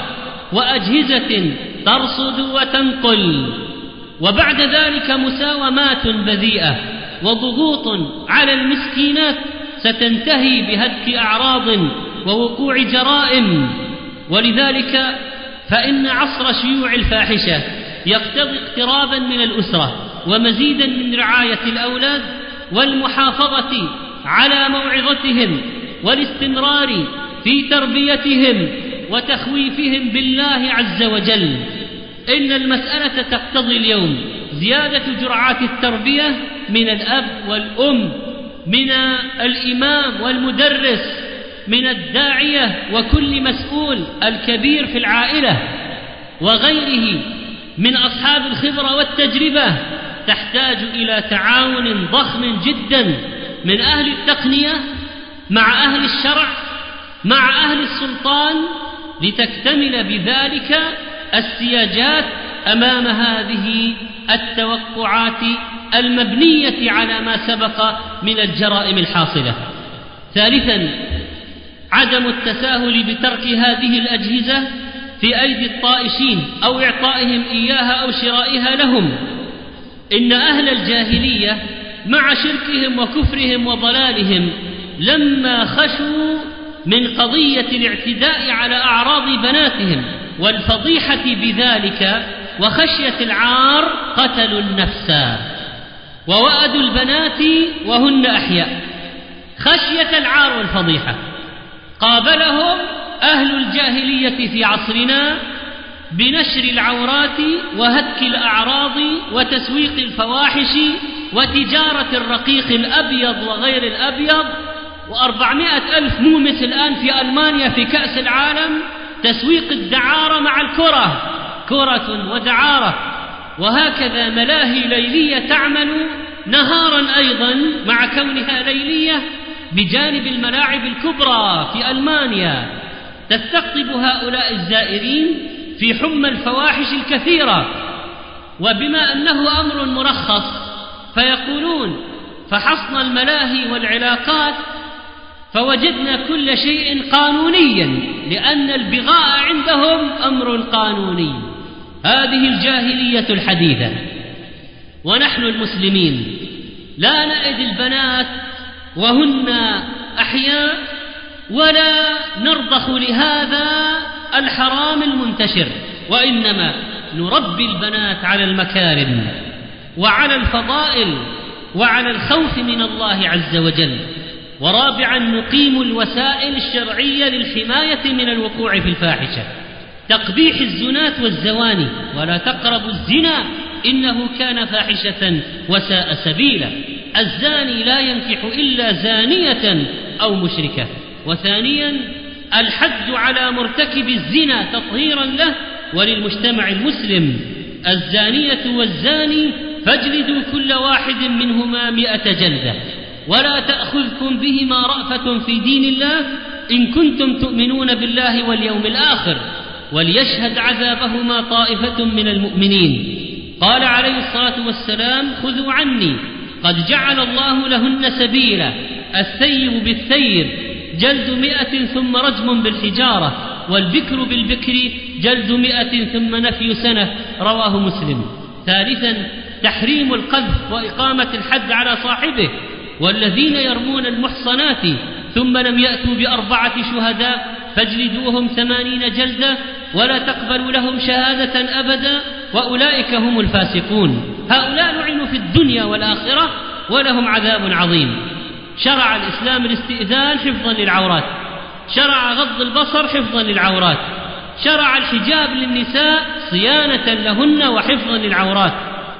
وأجهزة ترصد وتنقل، وبعد ذلك مساومات بذيئة وضغوط على المسكينات ستنتهي بهتك أعراض ووقوع جرائم. ولذلك فإن عصر شيوع الفاحشة يقتضي اقترابا من الأسرة ومزيدا من رعاية الأولاد والمحافظة على موعظتهم والاستمرار في تربيتهم وتخويفهم بالله عز وجل. إن المسألة تقتضي اليوم زيادة جرعات التربية من الأب والأم، من الإمام والمدرس، من الداعية وكل مسؤول الكبير في العائلة وغيره من أصحاب الخبرة والتجربة. تحتاج إلى تعاون ضخم جدا من أهل التقنية مع أهل الشرع مع أهل السلطان لتكتمل بذلك السياجات أمام هذه التوقعات المبنية على ما سبق من الجرائم الحاصلة. ثالثا، عدم التساهل بترك هذه الأجهزة في أيدي الطائشين أو إعطائهم إياها أو شرائها لهم. إن أهل الجاهلية مع شركهم وكفرهم وضلالهم لما خشوا من قضية الاعتداء على أعراض بناتهم والفضيحة بذلك وخشية العار قتلوا النفس ووأدوا البنات وهن أحياء خشية العار والفضيحة. قابلهم أهل الجاهلية في عصرنا بنشر العورات وهتك الأعراض وتسويق الفواحش وتجارة الرقيق الأبيض وغير الأبيض، 400,000 مومس الآن في ألمانيا في كأس العالم تسويق الدعارة مع الكرة، كرة ودعارة. وهكذا ملاهي ليلية تعمل نهارا أيضا مع كونها ليلية بجانب الملاعب الكبرى في ألمانيا، تستقطب هؤلاء الزائرين في حمى الفواحش الكثيرة. وبما أنه أمر مرخص فيقولون فحصنا الملاهي والعلاقات فوجدنا كل شيء قانونيا، لأن البغاء عندهم أمر قانوني. هذه الجاهلية الحديثة. ونحن المسلمين لا نأذي البنات وهن أحياء ولا نرضخ لهذا الحرام المنتشر، وإنما نربي البنات على المكارم وعلى الفضائل وعلى الخوف من الله عز وجل. ورابعا نقيم الوسائل الشرعية للحماية من الوقوع في الفاحشة، تقبيح الزنات والزواني، ولا تقربوا الزنا إنه كان فاحشة وساء سبيلا. الزاني لا ينكح إلا زانية أو مشركة. وثانيا الحد على مرتكب الزنا تطهيرا له وللمجتمع المسلم. الزانية والزاني فاجلدوا كل واحد منهما 100 جلدة، ولا تأخذكم بهما رأفة في دين الله إن كنتم تؤمنون بالله واليوم الآخر، وليشهد عذابهما طائفة من المؤمنين. قال عليه الصلاة والسلام خذوا عني قد جعل الله لهن سبيلا، الثيب بالثيب جلد 100 ثم رجم بالحجارة، والبكر بالبكر جلد 100 ثم نفي سنة، رواه مسلم. ثالثا تحريم القذف وإقامة الحد على صاحبه. والذين يرمون المحصنات ثم لم يأتوا ب4 شهداء فاجلدوهم 80 جلدة ولا تقبلوا لهم شهادة أبدا، وأولئك هم الفاسقون. هؤلاء لعنوا في الدنيا والآخرة ولهم عذاب عظيم. شرع الإسلام الاستئذان حفظا للعورات، شرع غض البصر حفظا للعورات، شرع الحجاب للنساء صيانة لهن وحفظا للعورات.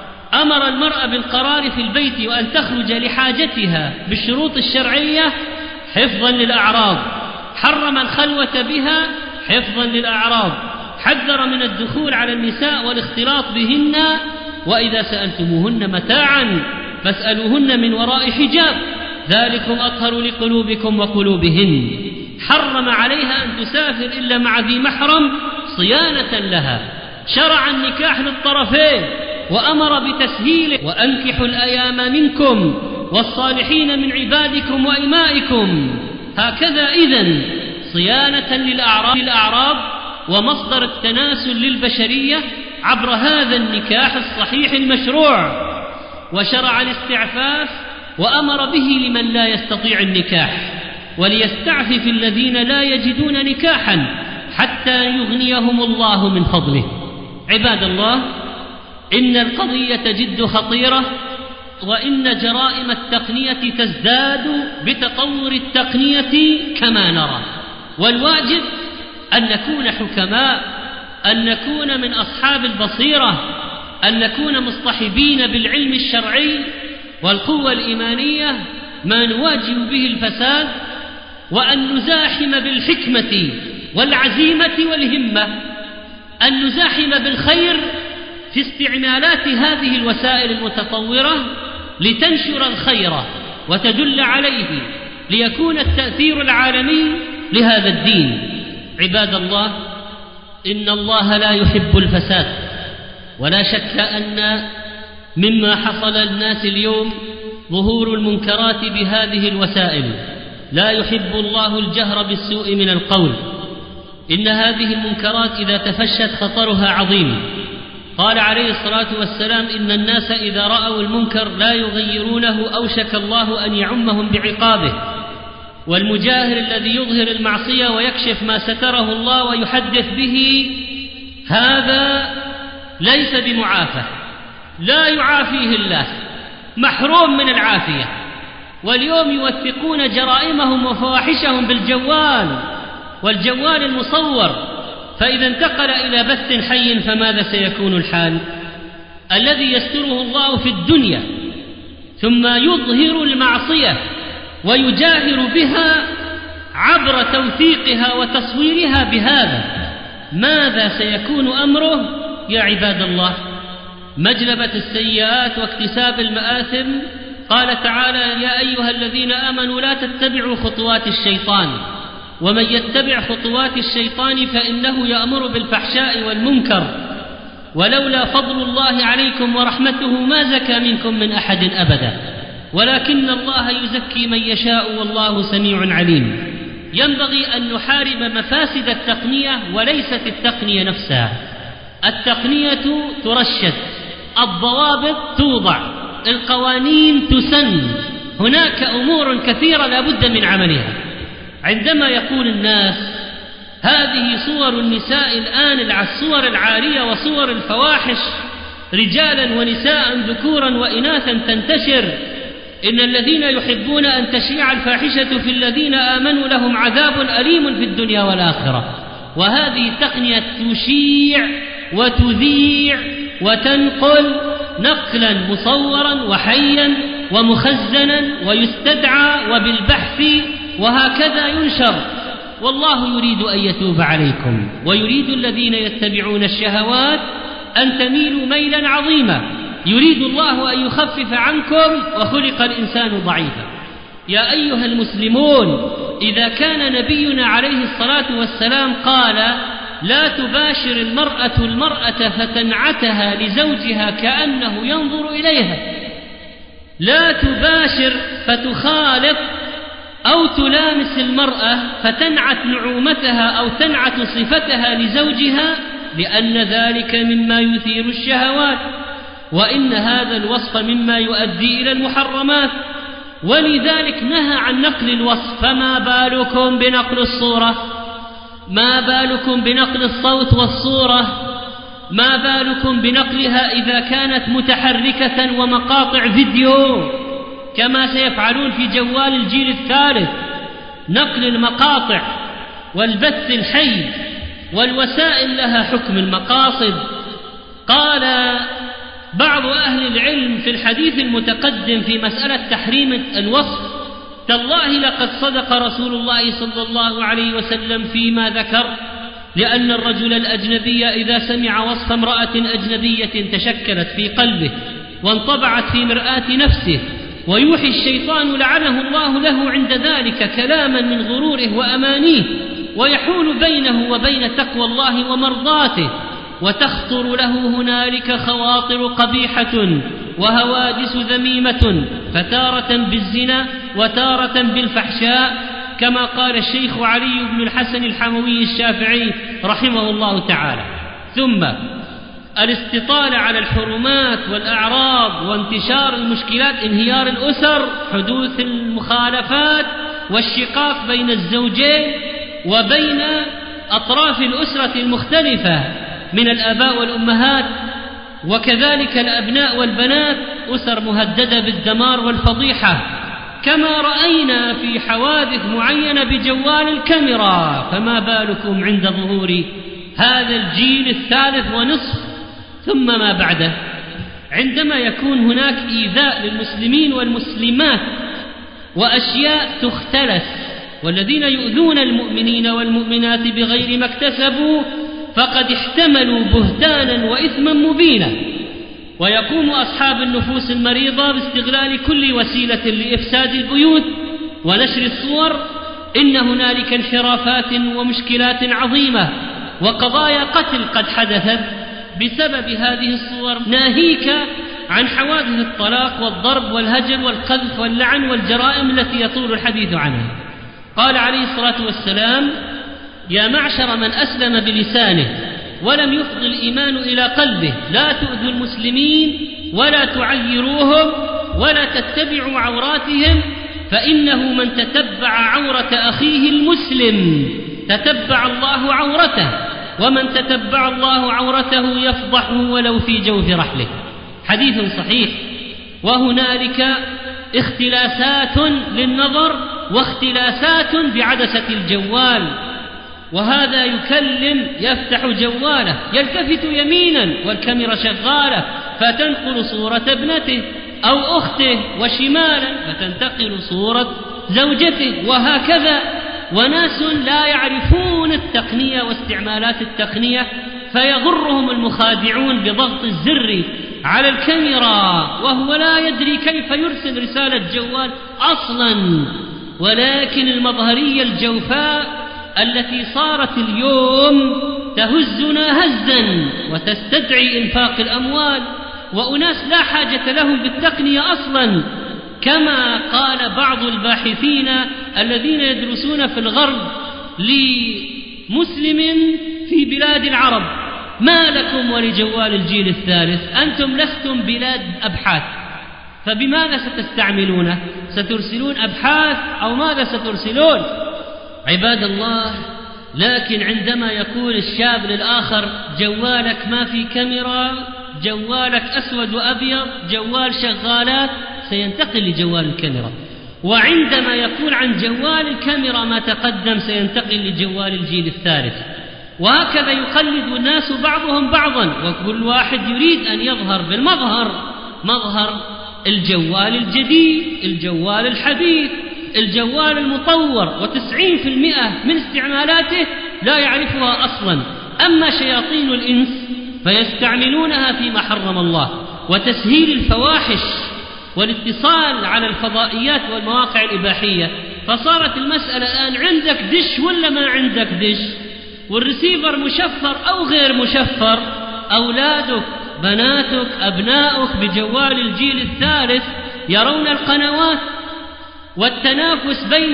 أمر المرأة بالقرار في البيت وأن تخرج لحاجتها بالشروط الشرعية حفظا للأعراض، حرم الخلوة بها حفظا للأعراض، حذر من الدخول على النساء والاختلاط بهن، وإذا سألتموهن متاعا فاسألوهن من وراء حجاب ذلكم أطهر لقلوبكم وقلوبهن. حرم عليها أن تسافر إلا مع ذي محرم صيانة لها. شرع النكاح للطرفين وأمر بتسهيله، وأنكحوا الأيام منكم والصالحين من عبادكم وإمائكم. هكذا إذن صيانة للأعراض ومصدر التناسل للبشرية عبر هذا النكاح الصحيح المشروع. وشرع الاستعفاف وأمر به لمن لا يستطيع النكاح، وليستعفف الذين لا يجدون نكاحا حتى يغنيهم الله من فضله. عباد الله، إن القضية جد خطيرة، وإن جرائم التقنية تزداد بتطور التقنية كما نرى. والواجب أن نكون حكماء، أن نكون من أصحاب البصيرة، أن نكون مصطحبين بالعلم الشرعي والقوة الإيمانية ما نواجه به الفساد، وأن نزاحم بالحكمة والعزيمة والهمة، أن نزاحم بالخير في استعمالات هذه الوسائل المتطورة لتنشر الخير وتدل عليه، ليكون التأثير العالمي لهذا الدين. عباد الله، إن الله لا يحب الفساد، ولا شك أن مما حصل الناس اليوم ظهور المنكرات بهذه الوسائل. لا يحب الله الجهر بالسوء من القول، إن هذه المنكرات إذا تفشت خطرها عظيم. قال عليه الصلاة والسلام: إن الناس إذا رأوا المنكر لا يغيرونه أوشك الله أن يعمهم بعقابه. والمجاهر الذي يظهر المعصية ويكشف ما ستره الله ويحدث به هذا ليس بمعافى، لا يعافيه الله، محروم من العافية. واليوم يوثقون جرائمهم وفواحشهم بالجوال والجوال المصور، فإذا انتقل إلى بث حي فماذا سيكون الحال؟ الذي يستره الله في الدنيا ثم يظهر المعصية ويجاهر بها عبر توثيقها وتصويرها بهذا، ماذا سيكون أمره يا عباد الله؟ مجلبة السيئات واكتساب المآثم. قال تعالى: يا أيها الذين آمنوا لا تتبعوا خطوات الشيطان ومن يتبع خطوات الشيطان فإنه يأمر بالفحشاء والمنكر ولولا فضل الله عليكم ورحمته ما زكى منكم من أحد أبدا ولكن الله يزكي من يشاء والله سميع عليم. ينبغي أن نحارب مفاسد التقنية وليست التقنية نفسها. التقنية ترشد، الضوابط توضع، القوانين تسن، هناك أمور كثيرة لا بد من عملها. عندما يقول الناس هذه صور النساء الآن، الصور العارية وصور الفواحش رجالا ونساء ذكورا وإناثا تنتشر، إن الذين يحبون أن تشيع الفاحشة في الذين آمنوا لهم عذاب أليم في الدنيا والآخرة. وهذه التقنية تشيع وتذيع وتنقل نقلا مصورا وحيا ومخزنا ويستدعى وبالبحث وهكذا ينشر. والله يريد أن يتوب عليكم ويريد الذين يتبعون الشهوات أن تميلوا ميلا عظيما. يريد الله أن يخفف عنكم وخلق الإنسان ضعيفا. يا أيها المسلمون، إذا كان نبينا عليه الصلاة والسلام قال: لا تباشر المرأة فتنعتها لزوجها كأنه ينظر إليها، لا تباشر فتخالط أو تلامس المرأة فتنعت نعومتها أو تنعت صفتها لزوجها، لأن ذلك مما يثير الشهوات، وإن هذا الوصف مما يؤدي إلى المحرمات، ولذلك نهى عن نقل الوصف. فما بالكم بنقل الصورة؟ ما بالكم بنقل الصوت والصورة؟ ما بالكم بنقلها إذا كانت متحركة ومقاطع فيديو كما سيفعلون في جوال الجيل الثالث؟ نقل المقاطع والبث الحي والوسائل لها حكم المقاصد. قال بعض أهل العلم في الحديث المتقدم في مسألة تحريم الوصف: تالله لقد صدق رسول الله صلى الله عليه وسلم فيما ذكر، لأن الرجل الأجنبي إذا سمع وصف امرأة أجنبية تشكلت في قلبه وانطبعت في مرآة نفسه، ويوحي الشيطان لعنه الله له عند ذلك كلاما من غروره وأمانيه، ويحول بينه وبين تقوى الله ومرضاته، وتخطر له هنالك خواطر قبيحة وهواجس ذميمة، فتارة بالزنا وتارة بالفحشاء، كما قال الشيخ علي بن الحسن الحموي الشافعي رحمه الله تعالى. ثم الاستطالة على الحرمات والأعراض وانتشار المشكلات، انهيار الأسر، حدوث المخالفات والشقاق بين الزوجين وبين أطراف الأسرة المختلفة من الآباء والأمهات، وكذلك الأبناء والبنات، أسر مهددة بالدمار والفضيحة، كما رأينا في حوادث معينة بجوال الكاميرا. فما بالكم عند ظهور هذا الجيل الثالث ونصف ثم ما بعده، عندما يكون هناك إيذاء للمسلمين والمسلمات وأشياء تختلس، والذين يؤذون المؤمنين والمؤمنات بغير ما اكتسبوا فقد احتملوا بهتانا وإثما مبينا. ويقوم أصحاب النفوس المريضة باستغلال كل وسيلة لإفساد البيوت ونشر الصور. إن هنالك انحرافات ومشكلات عظيمة وقضايا قتل قد حدثت بسبب هذه الصور، ناهيك عن حوادث الطلاق والضرب والهجر والقذف واللعن والجرائم التي يطول الحديث عنها. قال عليه الصلاة والسلام: يا معشر من أسلم بلسانه ولم يفض الإيمان إلى قلبه لا تؤذوا المسلمين ولا تعيروهم ولا تتبعوا عوراتهم، فإنه من تتبع عورة أخيه المسلم تتبع الله عورته، ومن تتبع الله عورته يفضحه ولو في جوف رحله. حديث صحيح. وهنالك اختلاسات للنظر واختلاسات بعدسة الجوال، وهذا يكلم يفتح جواله يلتفت يمينا والكاميرا شغالة فتنقل صورة ابنته أو أخته، وشمالا فتنتقل صورة زوجته، وهكذا. وناس لا يعرفون التقنية واستعمالات التقنية فيغرهم المخادعون بضغط الزر على الكاميرا وهو لا يدري كيف يرسل رسالة جوال أصلا. ولكن المظهرية الجوفاء التي صارت اليوم تهزنا هزا وتستدعي إنفاق الأموال، وأناس لا حاجة لهم بالتقنية أصلا، كما قال بعض الباحثين الذين يدرسون في الغرب لمسلم في بلاد العرب: ما لكم ولجوال الجيل الثالث؟ أنتم لستم بلاد أبحاث، فبماذا ستستعملونه؟ سترسلون أبحاث أو ماذا سترسلون؟ عباد الله، لكن عندما يقول الشاب للآخر: جوالك ما في كاميرا، جوالك أسود وأبيض، جوال شغالات، سينتقل لجوال الكاميرا. وعندما يقول عن جوال الكاميرا ما تقدم سينتقل لجوال الجيل الثالث. وهكذا يقلد الناس بعضهم بعضا، وكل واحد يريد أن يظهر بالمظهر، مظهر الجوال الجديد، الجوال الحديث، الجوال المطور، و90% من استعمالاته لا يعرفها أصلا. أما شياطين الإنس فيستعملونها فيما حرم الله وتسهيل الفواحش والاتصال على الفضائيات والمواقع الإباحية. فصارت المسألة الآن عندك دش ولا ما عندك دش، والرسيفر مشفر أو غير مشفر، أولادك بناتك أبنائك بجوال الجيل الثالث يرون القنوات. والتنافس بين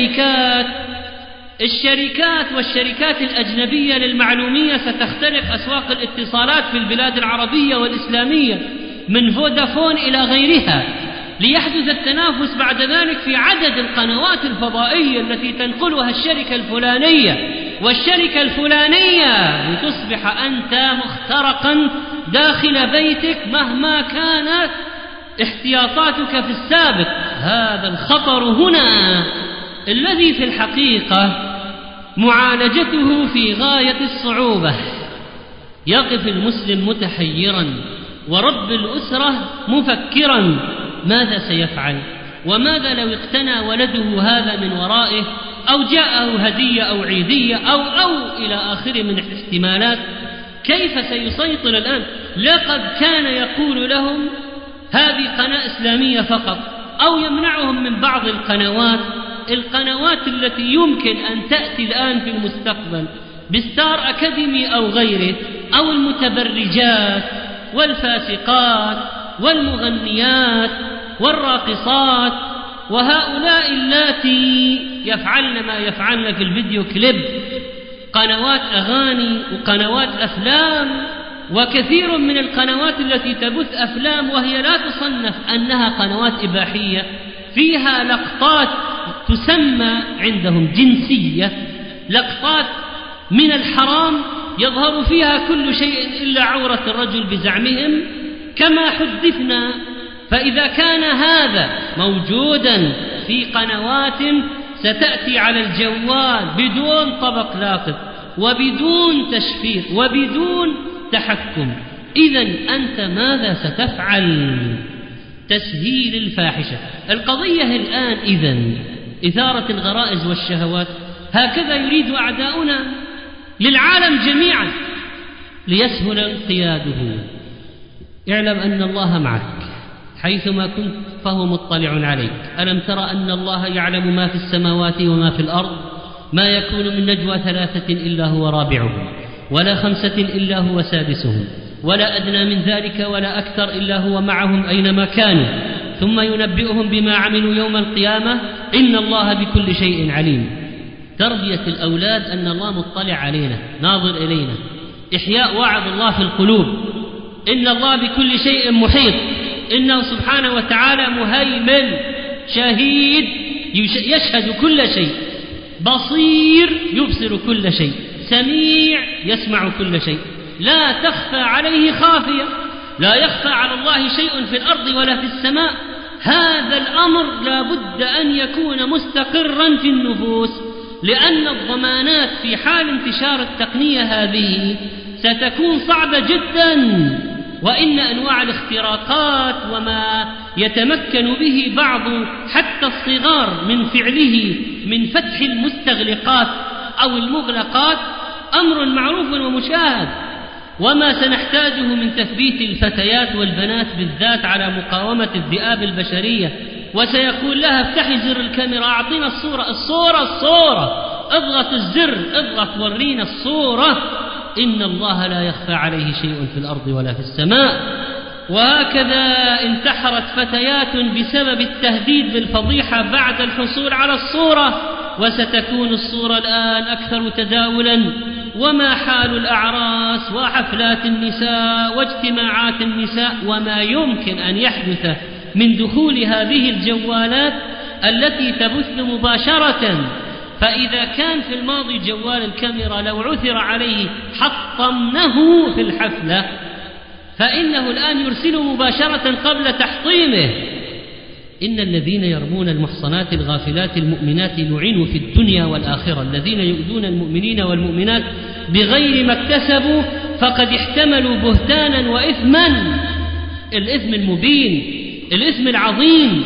الشركات والشركات الأجنبية للمعلومية ستخترق أسواق الاتصالات في البلاد العربية والإسلامية من فودافون إلى غيرها، ليحدث التنافس بعد ذلك في عدد القنوات الفضائية التي تنقلها الشركة الفلانية والشركة الفلانية، لتصبح أنت مخترقا داخل بيتك مهما كانت احتياطاتك في السابق. هذا الخطر هنا الذي في الحقيقة معالجته في غاية الصعوبة. يقف المسلم متحيرا ورب الأسرة مفكرا ماذا سيفعل، وماذا لو اقتنى ولده هذا من ورائه، أو جاءه هدية أو عيدية أو إلى آخره من الاحتمالات. كيف سيسيطر الآن؟ لقد كان يقول لهم هذه قناة إسلامية فقط، أو يمنعهم من بعض القنوات التي يمكن أن تأتي الآن في المستقبل بستار أكاديمي أو غيره، أو المتبرجات والفاسقات والمغنيات والراقصات، وهؤلاء اللاتي يفعلن ما يفعلن في الفيديو كليب، قنوات أغاني وقنوات أفلام، وكثير من القنوات التي تبث أفلام وهي لا تصنف أنها قنوات إباحية، فيها لقطات تسمى عندهم جنسية، لقطات من الحرام يظهر فيها كل شيء إلا عورة الرجل بزعمهم كما حدثنا. فإذا كان هذا موجودا في قنوات ستأتي على الجوال بدون طبق لاقط وبدون تشفير وبدون تحكم، إذن أنت ماذا ستفعل؟ تسهيل الفاحشة. القضية الآن إذن إثارة الغرائز والشهوات. هكذا يريد أعداؤنا للعالم جميعا ليسهل انقياده. اعلم أن الله معك حيثما كنت فهو مطلع عليك. ألم ترى أن الله يعلم ما في السماوات وما في الأرض؟ ما يكون من نجوى 3 إلا هو رابعهم، ولا 5 إلا هو سادسهم، ولا أدنى من ذلك ولا أكثر إلا هو معهم أينما كانوا، ثم ينبئهم بما عملوا يوم القيامة إن الله بكل شيء عليم. تربية الأولاد أن الله مطلع علينا ناظر إلينا، إحياء وعد الله في القلوب، إن الله بكل شيء محيط، إنه سبحانه وتعالى مهيمن شهيد يشهد كل شيء، بصير يبصر كل شيء، سميع يسمع كل شيء، لا تخفى عليه خافية، لا يخفى على الله شيء في الأرض ولا في السماء. هذا الأمر لا بد أن يكون مستقرا في النفوس، لأن الضمانات في حال انتشار التقنية هذه ستكون صعبة جدا، وإن أنواع الاختراقات وما يتمكن به بعض حتى الصغار من فعله من فتح المستغلقات أو المغلقات أمر معروف ومشاهد، وما سنحتاجه من تثبيت الفتيات والبنات بالذات على مقاومة الذئاب البشرية، وسيقول لها افتحي زر الكاميرا أعطينا الصورة اضغط الزر اضغط ورينا الصورة، إن الله لا يخفى عليه شيء في الأرض ولا في السماء. وهكذا انتحرت فتيات بسبب التهديد بالفضيحة بعد الحصول على الصورة، وستكون الصورة الآن أكثر تداولا. وما حال الأعراس وحفلات النساء واجتماعات النساء وما يمكن أن يحدث من دخول هذه الجوالات التي تبث مباشرة. فإذا كان في الماضي جوال الكاميرا لو عثر عليه حطمنه في الحفلة، فإنه الآن يرسل مباشرة قبل تحطيمه. إن الذين يرمون المحصنات الغافلات المؤمنات لعنوا في الدنيا والآخرة، الذين يؤذون المؤمنين والمؤمنات بغير ما اكتسبوا فقد احتملوا بهتانا وإثما، الإثم المبين، الإثم العظيم.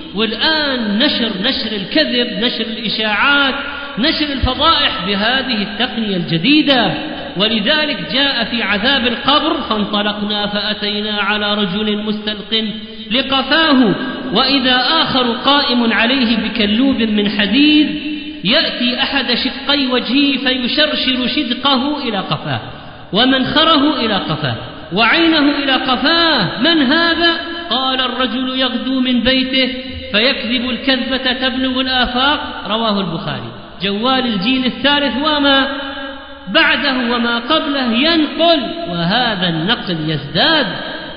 والآن نشر الكذب، نشر الإشاعات، نشر الفضائح بهذه التقنية الجديدة. ولذلك جاء في عذاب القبر فانطلقنا فأتينا على رجل مستلق لقفاه وإذا آخر قائم عليه بكلوب من حديد يأتي أحد شقي وجهه فيشرشر شدقه إلى قفاه ومنخره إلى قفاه وعينه إلى قفاه. من هذا؟ قال الرجل يغدو من بيته فيكذب الكذبة تبلغ الآفاق، رواه البخاري. جوال الجيل الثالث وما بعده وما قبله ينقل، وهذا النقل يزداد.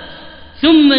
ثم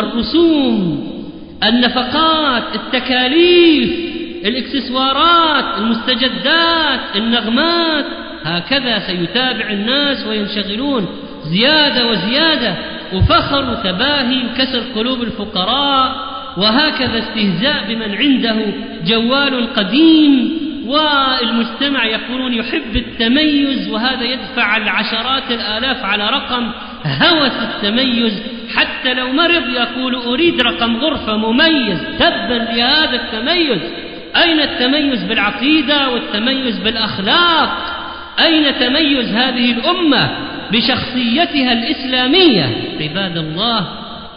الرسوم، النفقات، التكاليف، الإكسسوارات، المستجدات، النغمات، هكذا سيتابع الناس وينشغلون زيادة وزيادة، وفخر وتباهي وكسر قلوب الفقراء، وهكذا استهزاء بمن عنده جوال قديم. والمجتمع يقولون يحب التميز، وهذا يدفع العشرات الآلاف على رقم هوس التميز، حتى لو مرض يقول أريد رقم غرفة مميز. تبا لهذا التميز. أين التميز بالعقيدة والتميز بالأخلاق؟ أين تميز هذه الأمة بشخصيتها الإسلامية؟ عباد الله،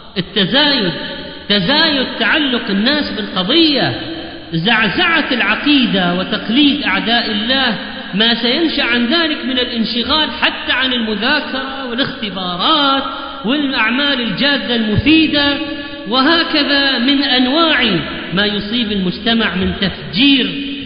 تزايد تعلق الناس بالقضية، زعزعة العقيدة وتقليد أعداء الله، ما سينشأ عن ذلك من الانشغال حتى عن المذاكرة والاختبارات والأعمال الجادة المفيدة. وهكذا من أنواع ما يصيب المجتمع من تفجير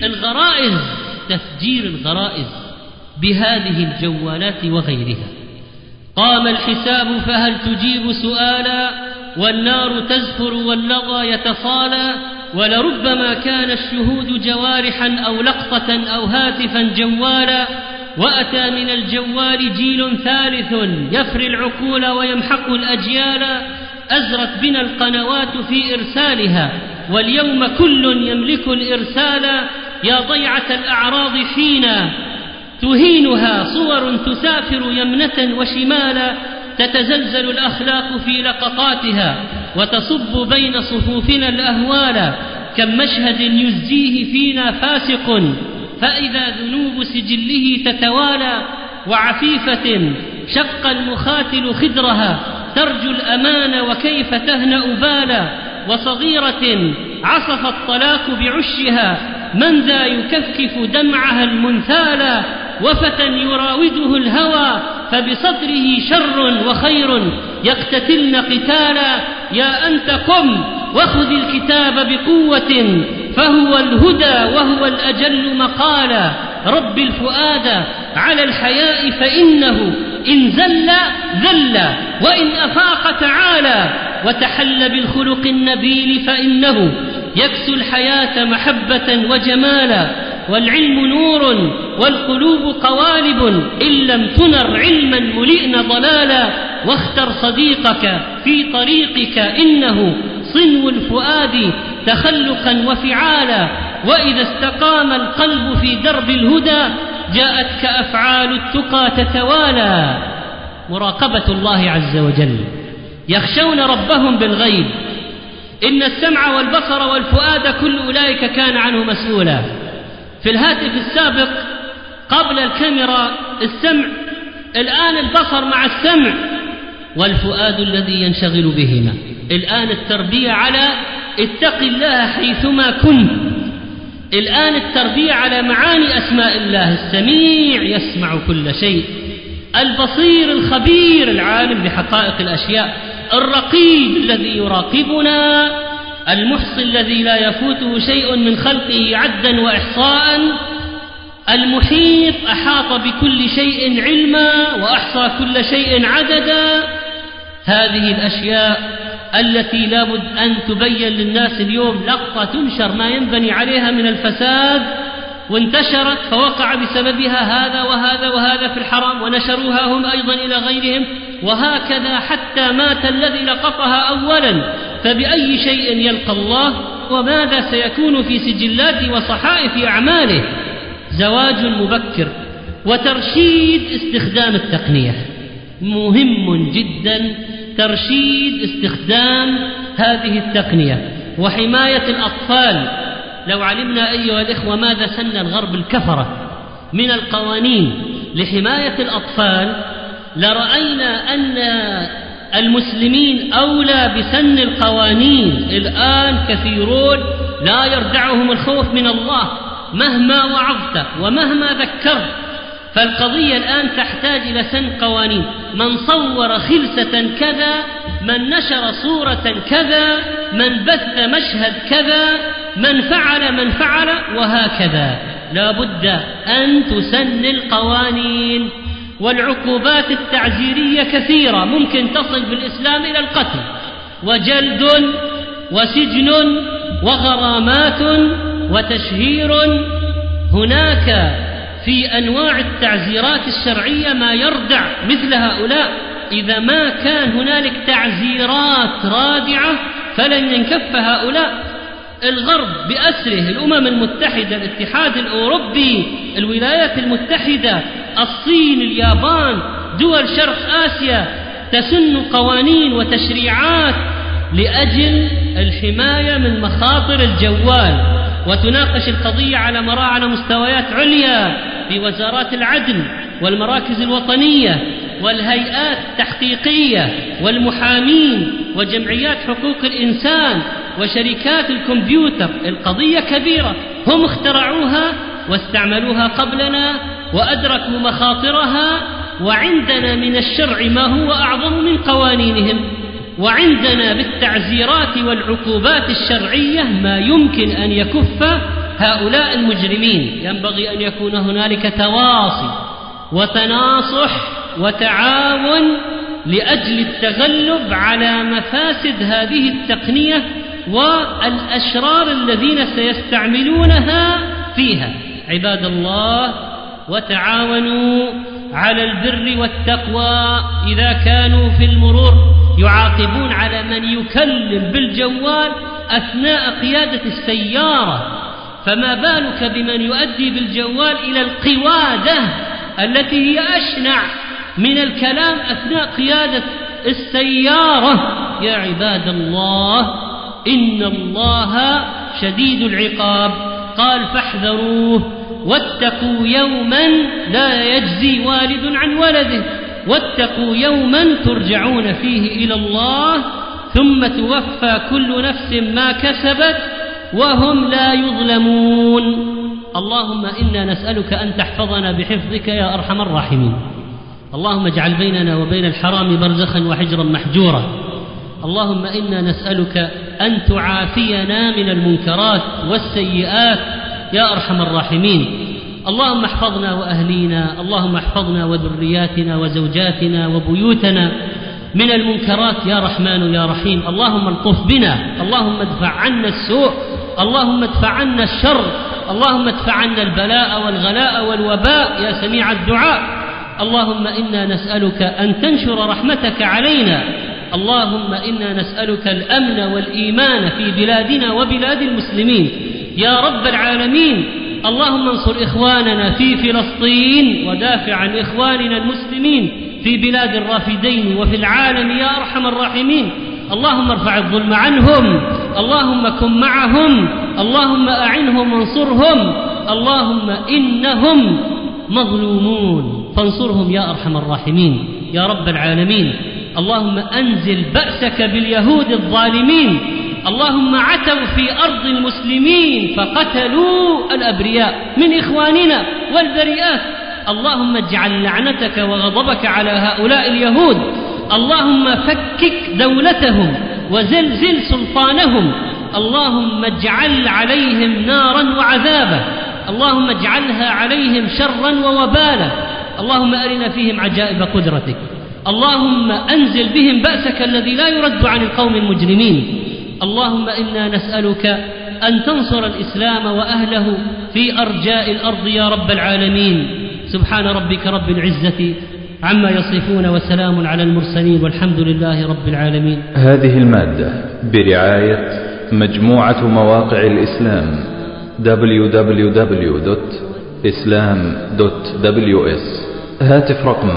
الغرائز بهذه الجوالات وغيرها. قام الحساب فهل تجيب سؤالا، والنار تزفر واللظى يتصالى، ولربما كان الشهود جوارحا أو لقطة أو هاتفا جوالا، وأتى من الجوال جيل ثالث يفري العقول ويمحق الأجيال، أزرت بنا القنوات في إرسالها واليوم كل يملك الإرسال، يا ضيعة الأعراض حين تهينها صور تسافر يمنة وشمالا، تتزلزل الأخلاق في لقطاتها وتصب بين صفوفنا الأهوال، كم مشهد يزجيه فينا فاسق فإذا ذنوب سجله تتوالى، وعفيفة شق المخاتل خدرها ترجو الأمان وكيف تهنأ بالا، وصغيرة عصف الطلاق بعشها من ذا يكفكف دمعها المنثالا، وفتى يراوده الهوى فبصدره شر وخير يقتتلن قتالا، يا أنت قم وخذ الكتاب بقوة فهو الهدى وهو الأجل مقالا. رب الفؤاد على الحياء فإنه إن زل ذل وإن أفاق تعالى. وتحل بالخلق النبيل فإنه يكسو الحياة محبة وجمالا. والعلم نور والقلوب قوالب إن لم تنر علما ملئن ضلالا. واختر صديقك في طريقك إنه صنو الفؤاد تخلقا وفعالا. وإذا استقام القلب في درب الهدى جاءتك أفعال التقى تتوالى. مراقبة الله عز وجل، يخشون ربهم بالغيب. إن السمع والبصر والفؤاد كل أولئك كان عنه مسؤولا. في الهاتف السابق قبل الكاميرا السمع، الآن البصر مع السمع والفؤاد الذي ينشغل بهما. الآن التربية على اتق الله حيثما كنت. الآن التربية على معاني أسماء الله. السميع يسمع كل شيء، البصير الخبير العالم بحقائق الأشياء، الرقيب الذي يراقبنا، المحصي الذي لا يفوته شيء من خلقه عدا وإحصاء، المحيط أحاط بكل شيء علما وأحصى كل شيء عددا. هذه الأشياء التي لابد أن تبين للناس اليوم. لقطة تنشر ما ينبني عليها من الفساد وانتشرت فوقع بسببها هذا وهذا وهذا في الحرام، ونشروها هم أيضا إلى غيرهم، وهكذا حتى مات الذي لقطها أولا. فبأي شيء يلقى الله وماذا سيكون في سجلات وصحائف أعماله؟ زواج مبكر وترشيد استخدام التقنية مهم جدا. ترشيد استخدام هذه التقنية وحماية الأطفال. لو علمنا أيها الإخوة ماذا سن الغرب الكفرة من القوانين لحماية الأطفال لرأينا أن المسلمين أولى بسن القوانين. الآن كثيرون لا يردعهم الخوف من الله مهما وعظت ومهما ذكرت. فالقضية الآن تحتاج إلى سن قوانين. من صور خلسة كذا، من نشر صورة كذا، من بث مشهد كذا، من فعل وهكذا. لا بد أن تسن القوانين. والعقوبات التعزيرية كثيرة ممكن تصل بالإسلام إلى القتل وجلد وسجن وغرامات وتشهير. هناك في أنواع التعزيرات الشرعية ما يردع مثل هؤلاء. إذا ما كان هنالك تعزيرات رادعة فلن ينكف هؤلاء. الغرب بأسره، الأمم المتحدة، الاتحاد الأوروبي، الولايات المتحدة، الصين، اليابان، دول شرق آسيا تسن قوانين وتشريعات لأجل الحماية من مخاطر الجوال، وتناقش القضية على مستويات عليا في وزارات العدل والمراكز الوطنية والهيئات التحقيقية والمحامين وجمعيات حقوق الإنسان وشركات الكمبيوتر. القضية كبيرة، هم اخترعوها واستعملوها قبلنا وأدركوا مخاطرها، وعندنا من الشرع ما هو أعظم من قوانينهم، وعندنا بالتعزيرات والعقوبات الشرعية ما يمكن أن يكف هؤلاء المجرمين. ينبغي أن يكون هنالك تواصي وتناصح وتعاون لأجل التغلب على مفاسد هذه التقنية والأشرار الذين سيستعملونها فيها. عباد الله، وتعاونوا على البر والتقوى. إذا كانوا في المرور يعاقبون على من يكلم بالجوال أثناء قيادة السيارة، فما بالك بمن يؤدي بالجوال إلى القوادة التي هي أشنع من الكلام أثناء قيادة السيارة. يا عباد الله، إن الله شديد العقاب. قال فاحذروه واتقوا يوما لا يجزي والد عن ولده، واتقوا يوما ترجعون فيه إلى الله ثم توفى كل نفس ما كسبت وهم لا يظلمون. اللهم إنا نسألك أن تحفظنا بحفظك يا أرحم الراحمين. اللهم اجعل بيننا وبين الحرام برزخا وحجرا محجورا. اللهم إنا نسألك أن تعافينا من المنكرات والسيئات يا أرحم الراحمين. اللهم احفظنا وأهلينا، اللهم احفظنا وذرياتنا وزوجاتنا وبيوتنا من المنكرات يا رحمن يا رحيم. اللهم الطف بنا، اللهم ادفع عنا السوء، اللهم ادفع عنا الشر، اللهم ادفع عنا البلاء والغلاء والوباء يا سميع الدعاء. اللهم إنا نسألك أن تنشر رحمتك علينا، اللهم إنا نسألك الأمن والإيمان في بلادنا وبلاد المسلمين يا رب العالمين. اللهم انصر إخواننا في فلسطين ودافع عن إخواننا المسلمين في بلاد الرافدين وفي العالم يا أرحم الراحمين. اللهم ارفع الظلم عنهم، اللهم كن معهم، اللهم أعنهم وانصرهم، اللهم إنهم مظلومون فانصرهم يا أرحم الراحمين يا رب العالمين. اللهم أنزل بأسك باليهود الظالمين، اللهم عتوا في أرض المسلمين فقتلوا الأبرياء من إخواننا والبريئات. اللهم اجعل لعنتك وغضبك على هؤلاء اليهود، اللهم فكك دولتهم وزلزل سلطانهم، اللهم اجعل عليهم نارا وعذابا، اللهم اجعلها عليهم شرا ووبالا. اللهم أرنا فيهم عجائب قدرتك، اللهم أنزل بهم بأسك الذي لا يرد عن القوم المجرمين. اللهم إنا نسألك أن تنصر الإسلام وأهله في أرجاء الأرض يا رب العالمين. سبحان ربك رب العزة عما يصفون وسلام على المرسلين والحمد لله رب العالمين. هذه المادة برعاية مجموعة مواقع الإسلام www.islam.ws. هاتف رقم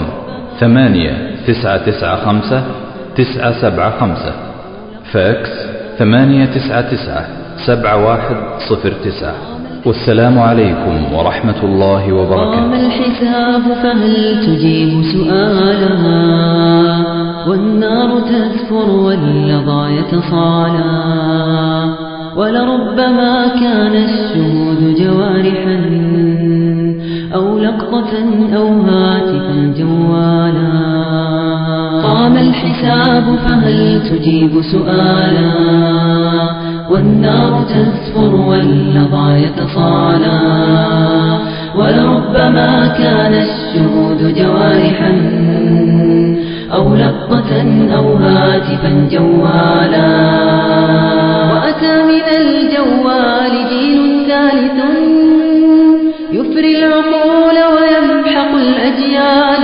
8995-975. فاكس 899-7109. والسلام عليكم ورحمة الله وبركاته. قام الحساب فهل تجيب سؤالا، والنار تزفر واللظى يتصالى، ولربما كان الشهود جوارحا أو لقطة أو هاتفا جوالا. قام الحساب فهل تجيب سؤالا، والنار تزفر واللظى يتصالى، ولربما كان الشهود جوارحا أو لقطة أو هاتفا جوالا. وأتى من الجوال جيل ثالث يفري العقول ويمحق الأجيال،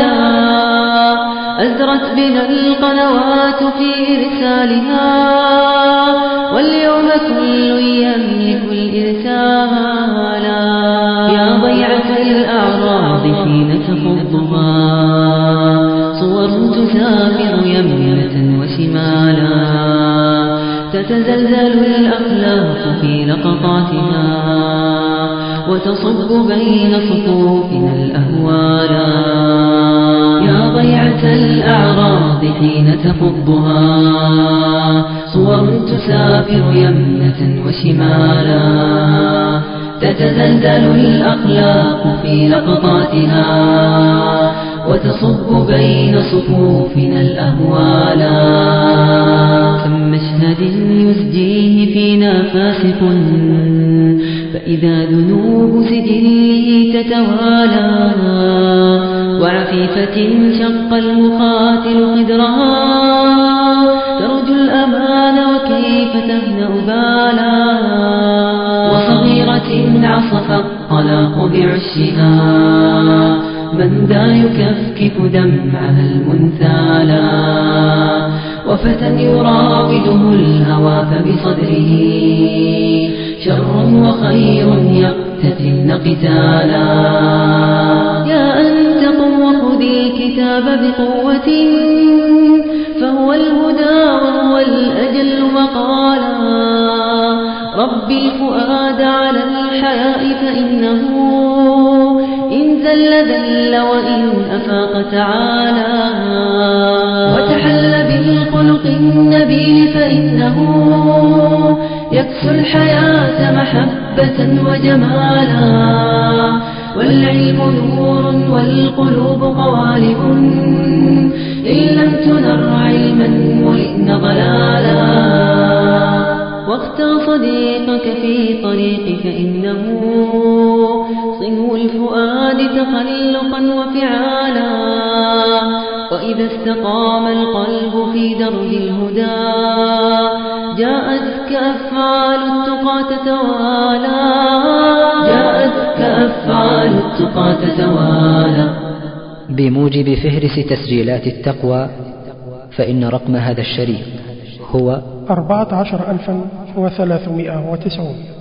أزرت بنا القنوات في إرسالها، واليوم كل يملك الإرسالا. يا ضيعة الأعراض حين تفضها صور تسافر يمنة وشمالا، تتزلزل الأخلاق في لقطاتها وتصب بين صفوفنا الأهوالا. يا ضيعة الأعراض حين تفضها صور تسافر يمنة وشمالا، تتزلزل الأخلاق في لقطاتها وتصب بين صفوفنا الأهوالا. كم مشهد يسجيه فينا فاسق، فإذا ذنوب سجله تتوالى، وعفيفة شق المقاتل قدرها ترجو الأمان وكيف تهنأ بالا، وصغيرة عصف الطلاق بعشها من ذا يكفكف دمعها المنثالا، وفتى يراوده الهوى فبصدره شر وخير يقتتلن قتالا. يا أنت قم وخذ الكتاب بقوة، فهو الهدى وهو الأجل مقالا. رب الفؤاد على الحياء فإنه إن زل ذل وإن أفاق تعالى، وتحل بالخلق النبيل فإنه يكسو الحياة محبة وجمالا. والعلم نور والقلوب قوالب، إن لم تنر علما ملئن ضلالا. واختر صديقك في طريقك إنه صنو الفؤاد تخلقا وفعالا وإذا استقام القلب في درب الهدى جاءتك أفعال التقى تتوالى بموجب فهرس تسجيلات التقوى فإن رقم هذا الشريط هو 14390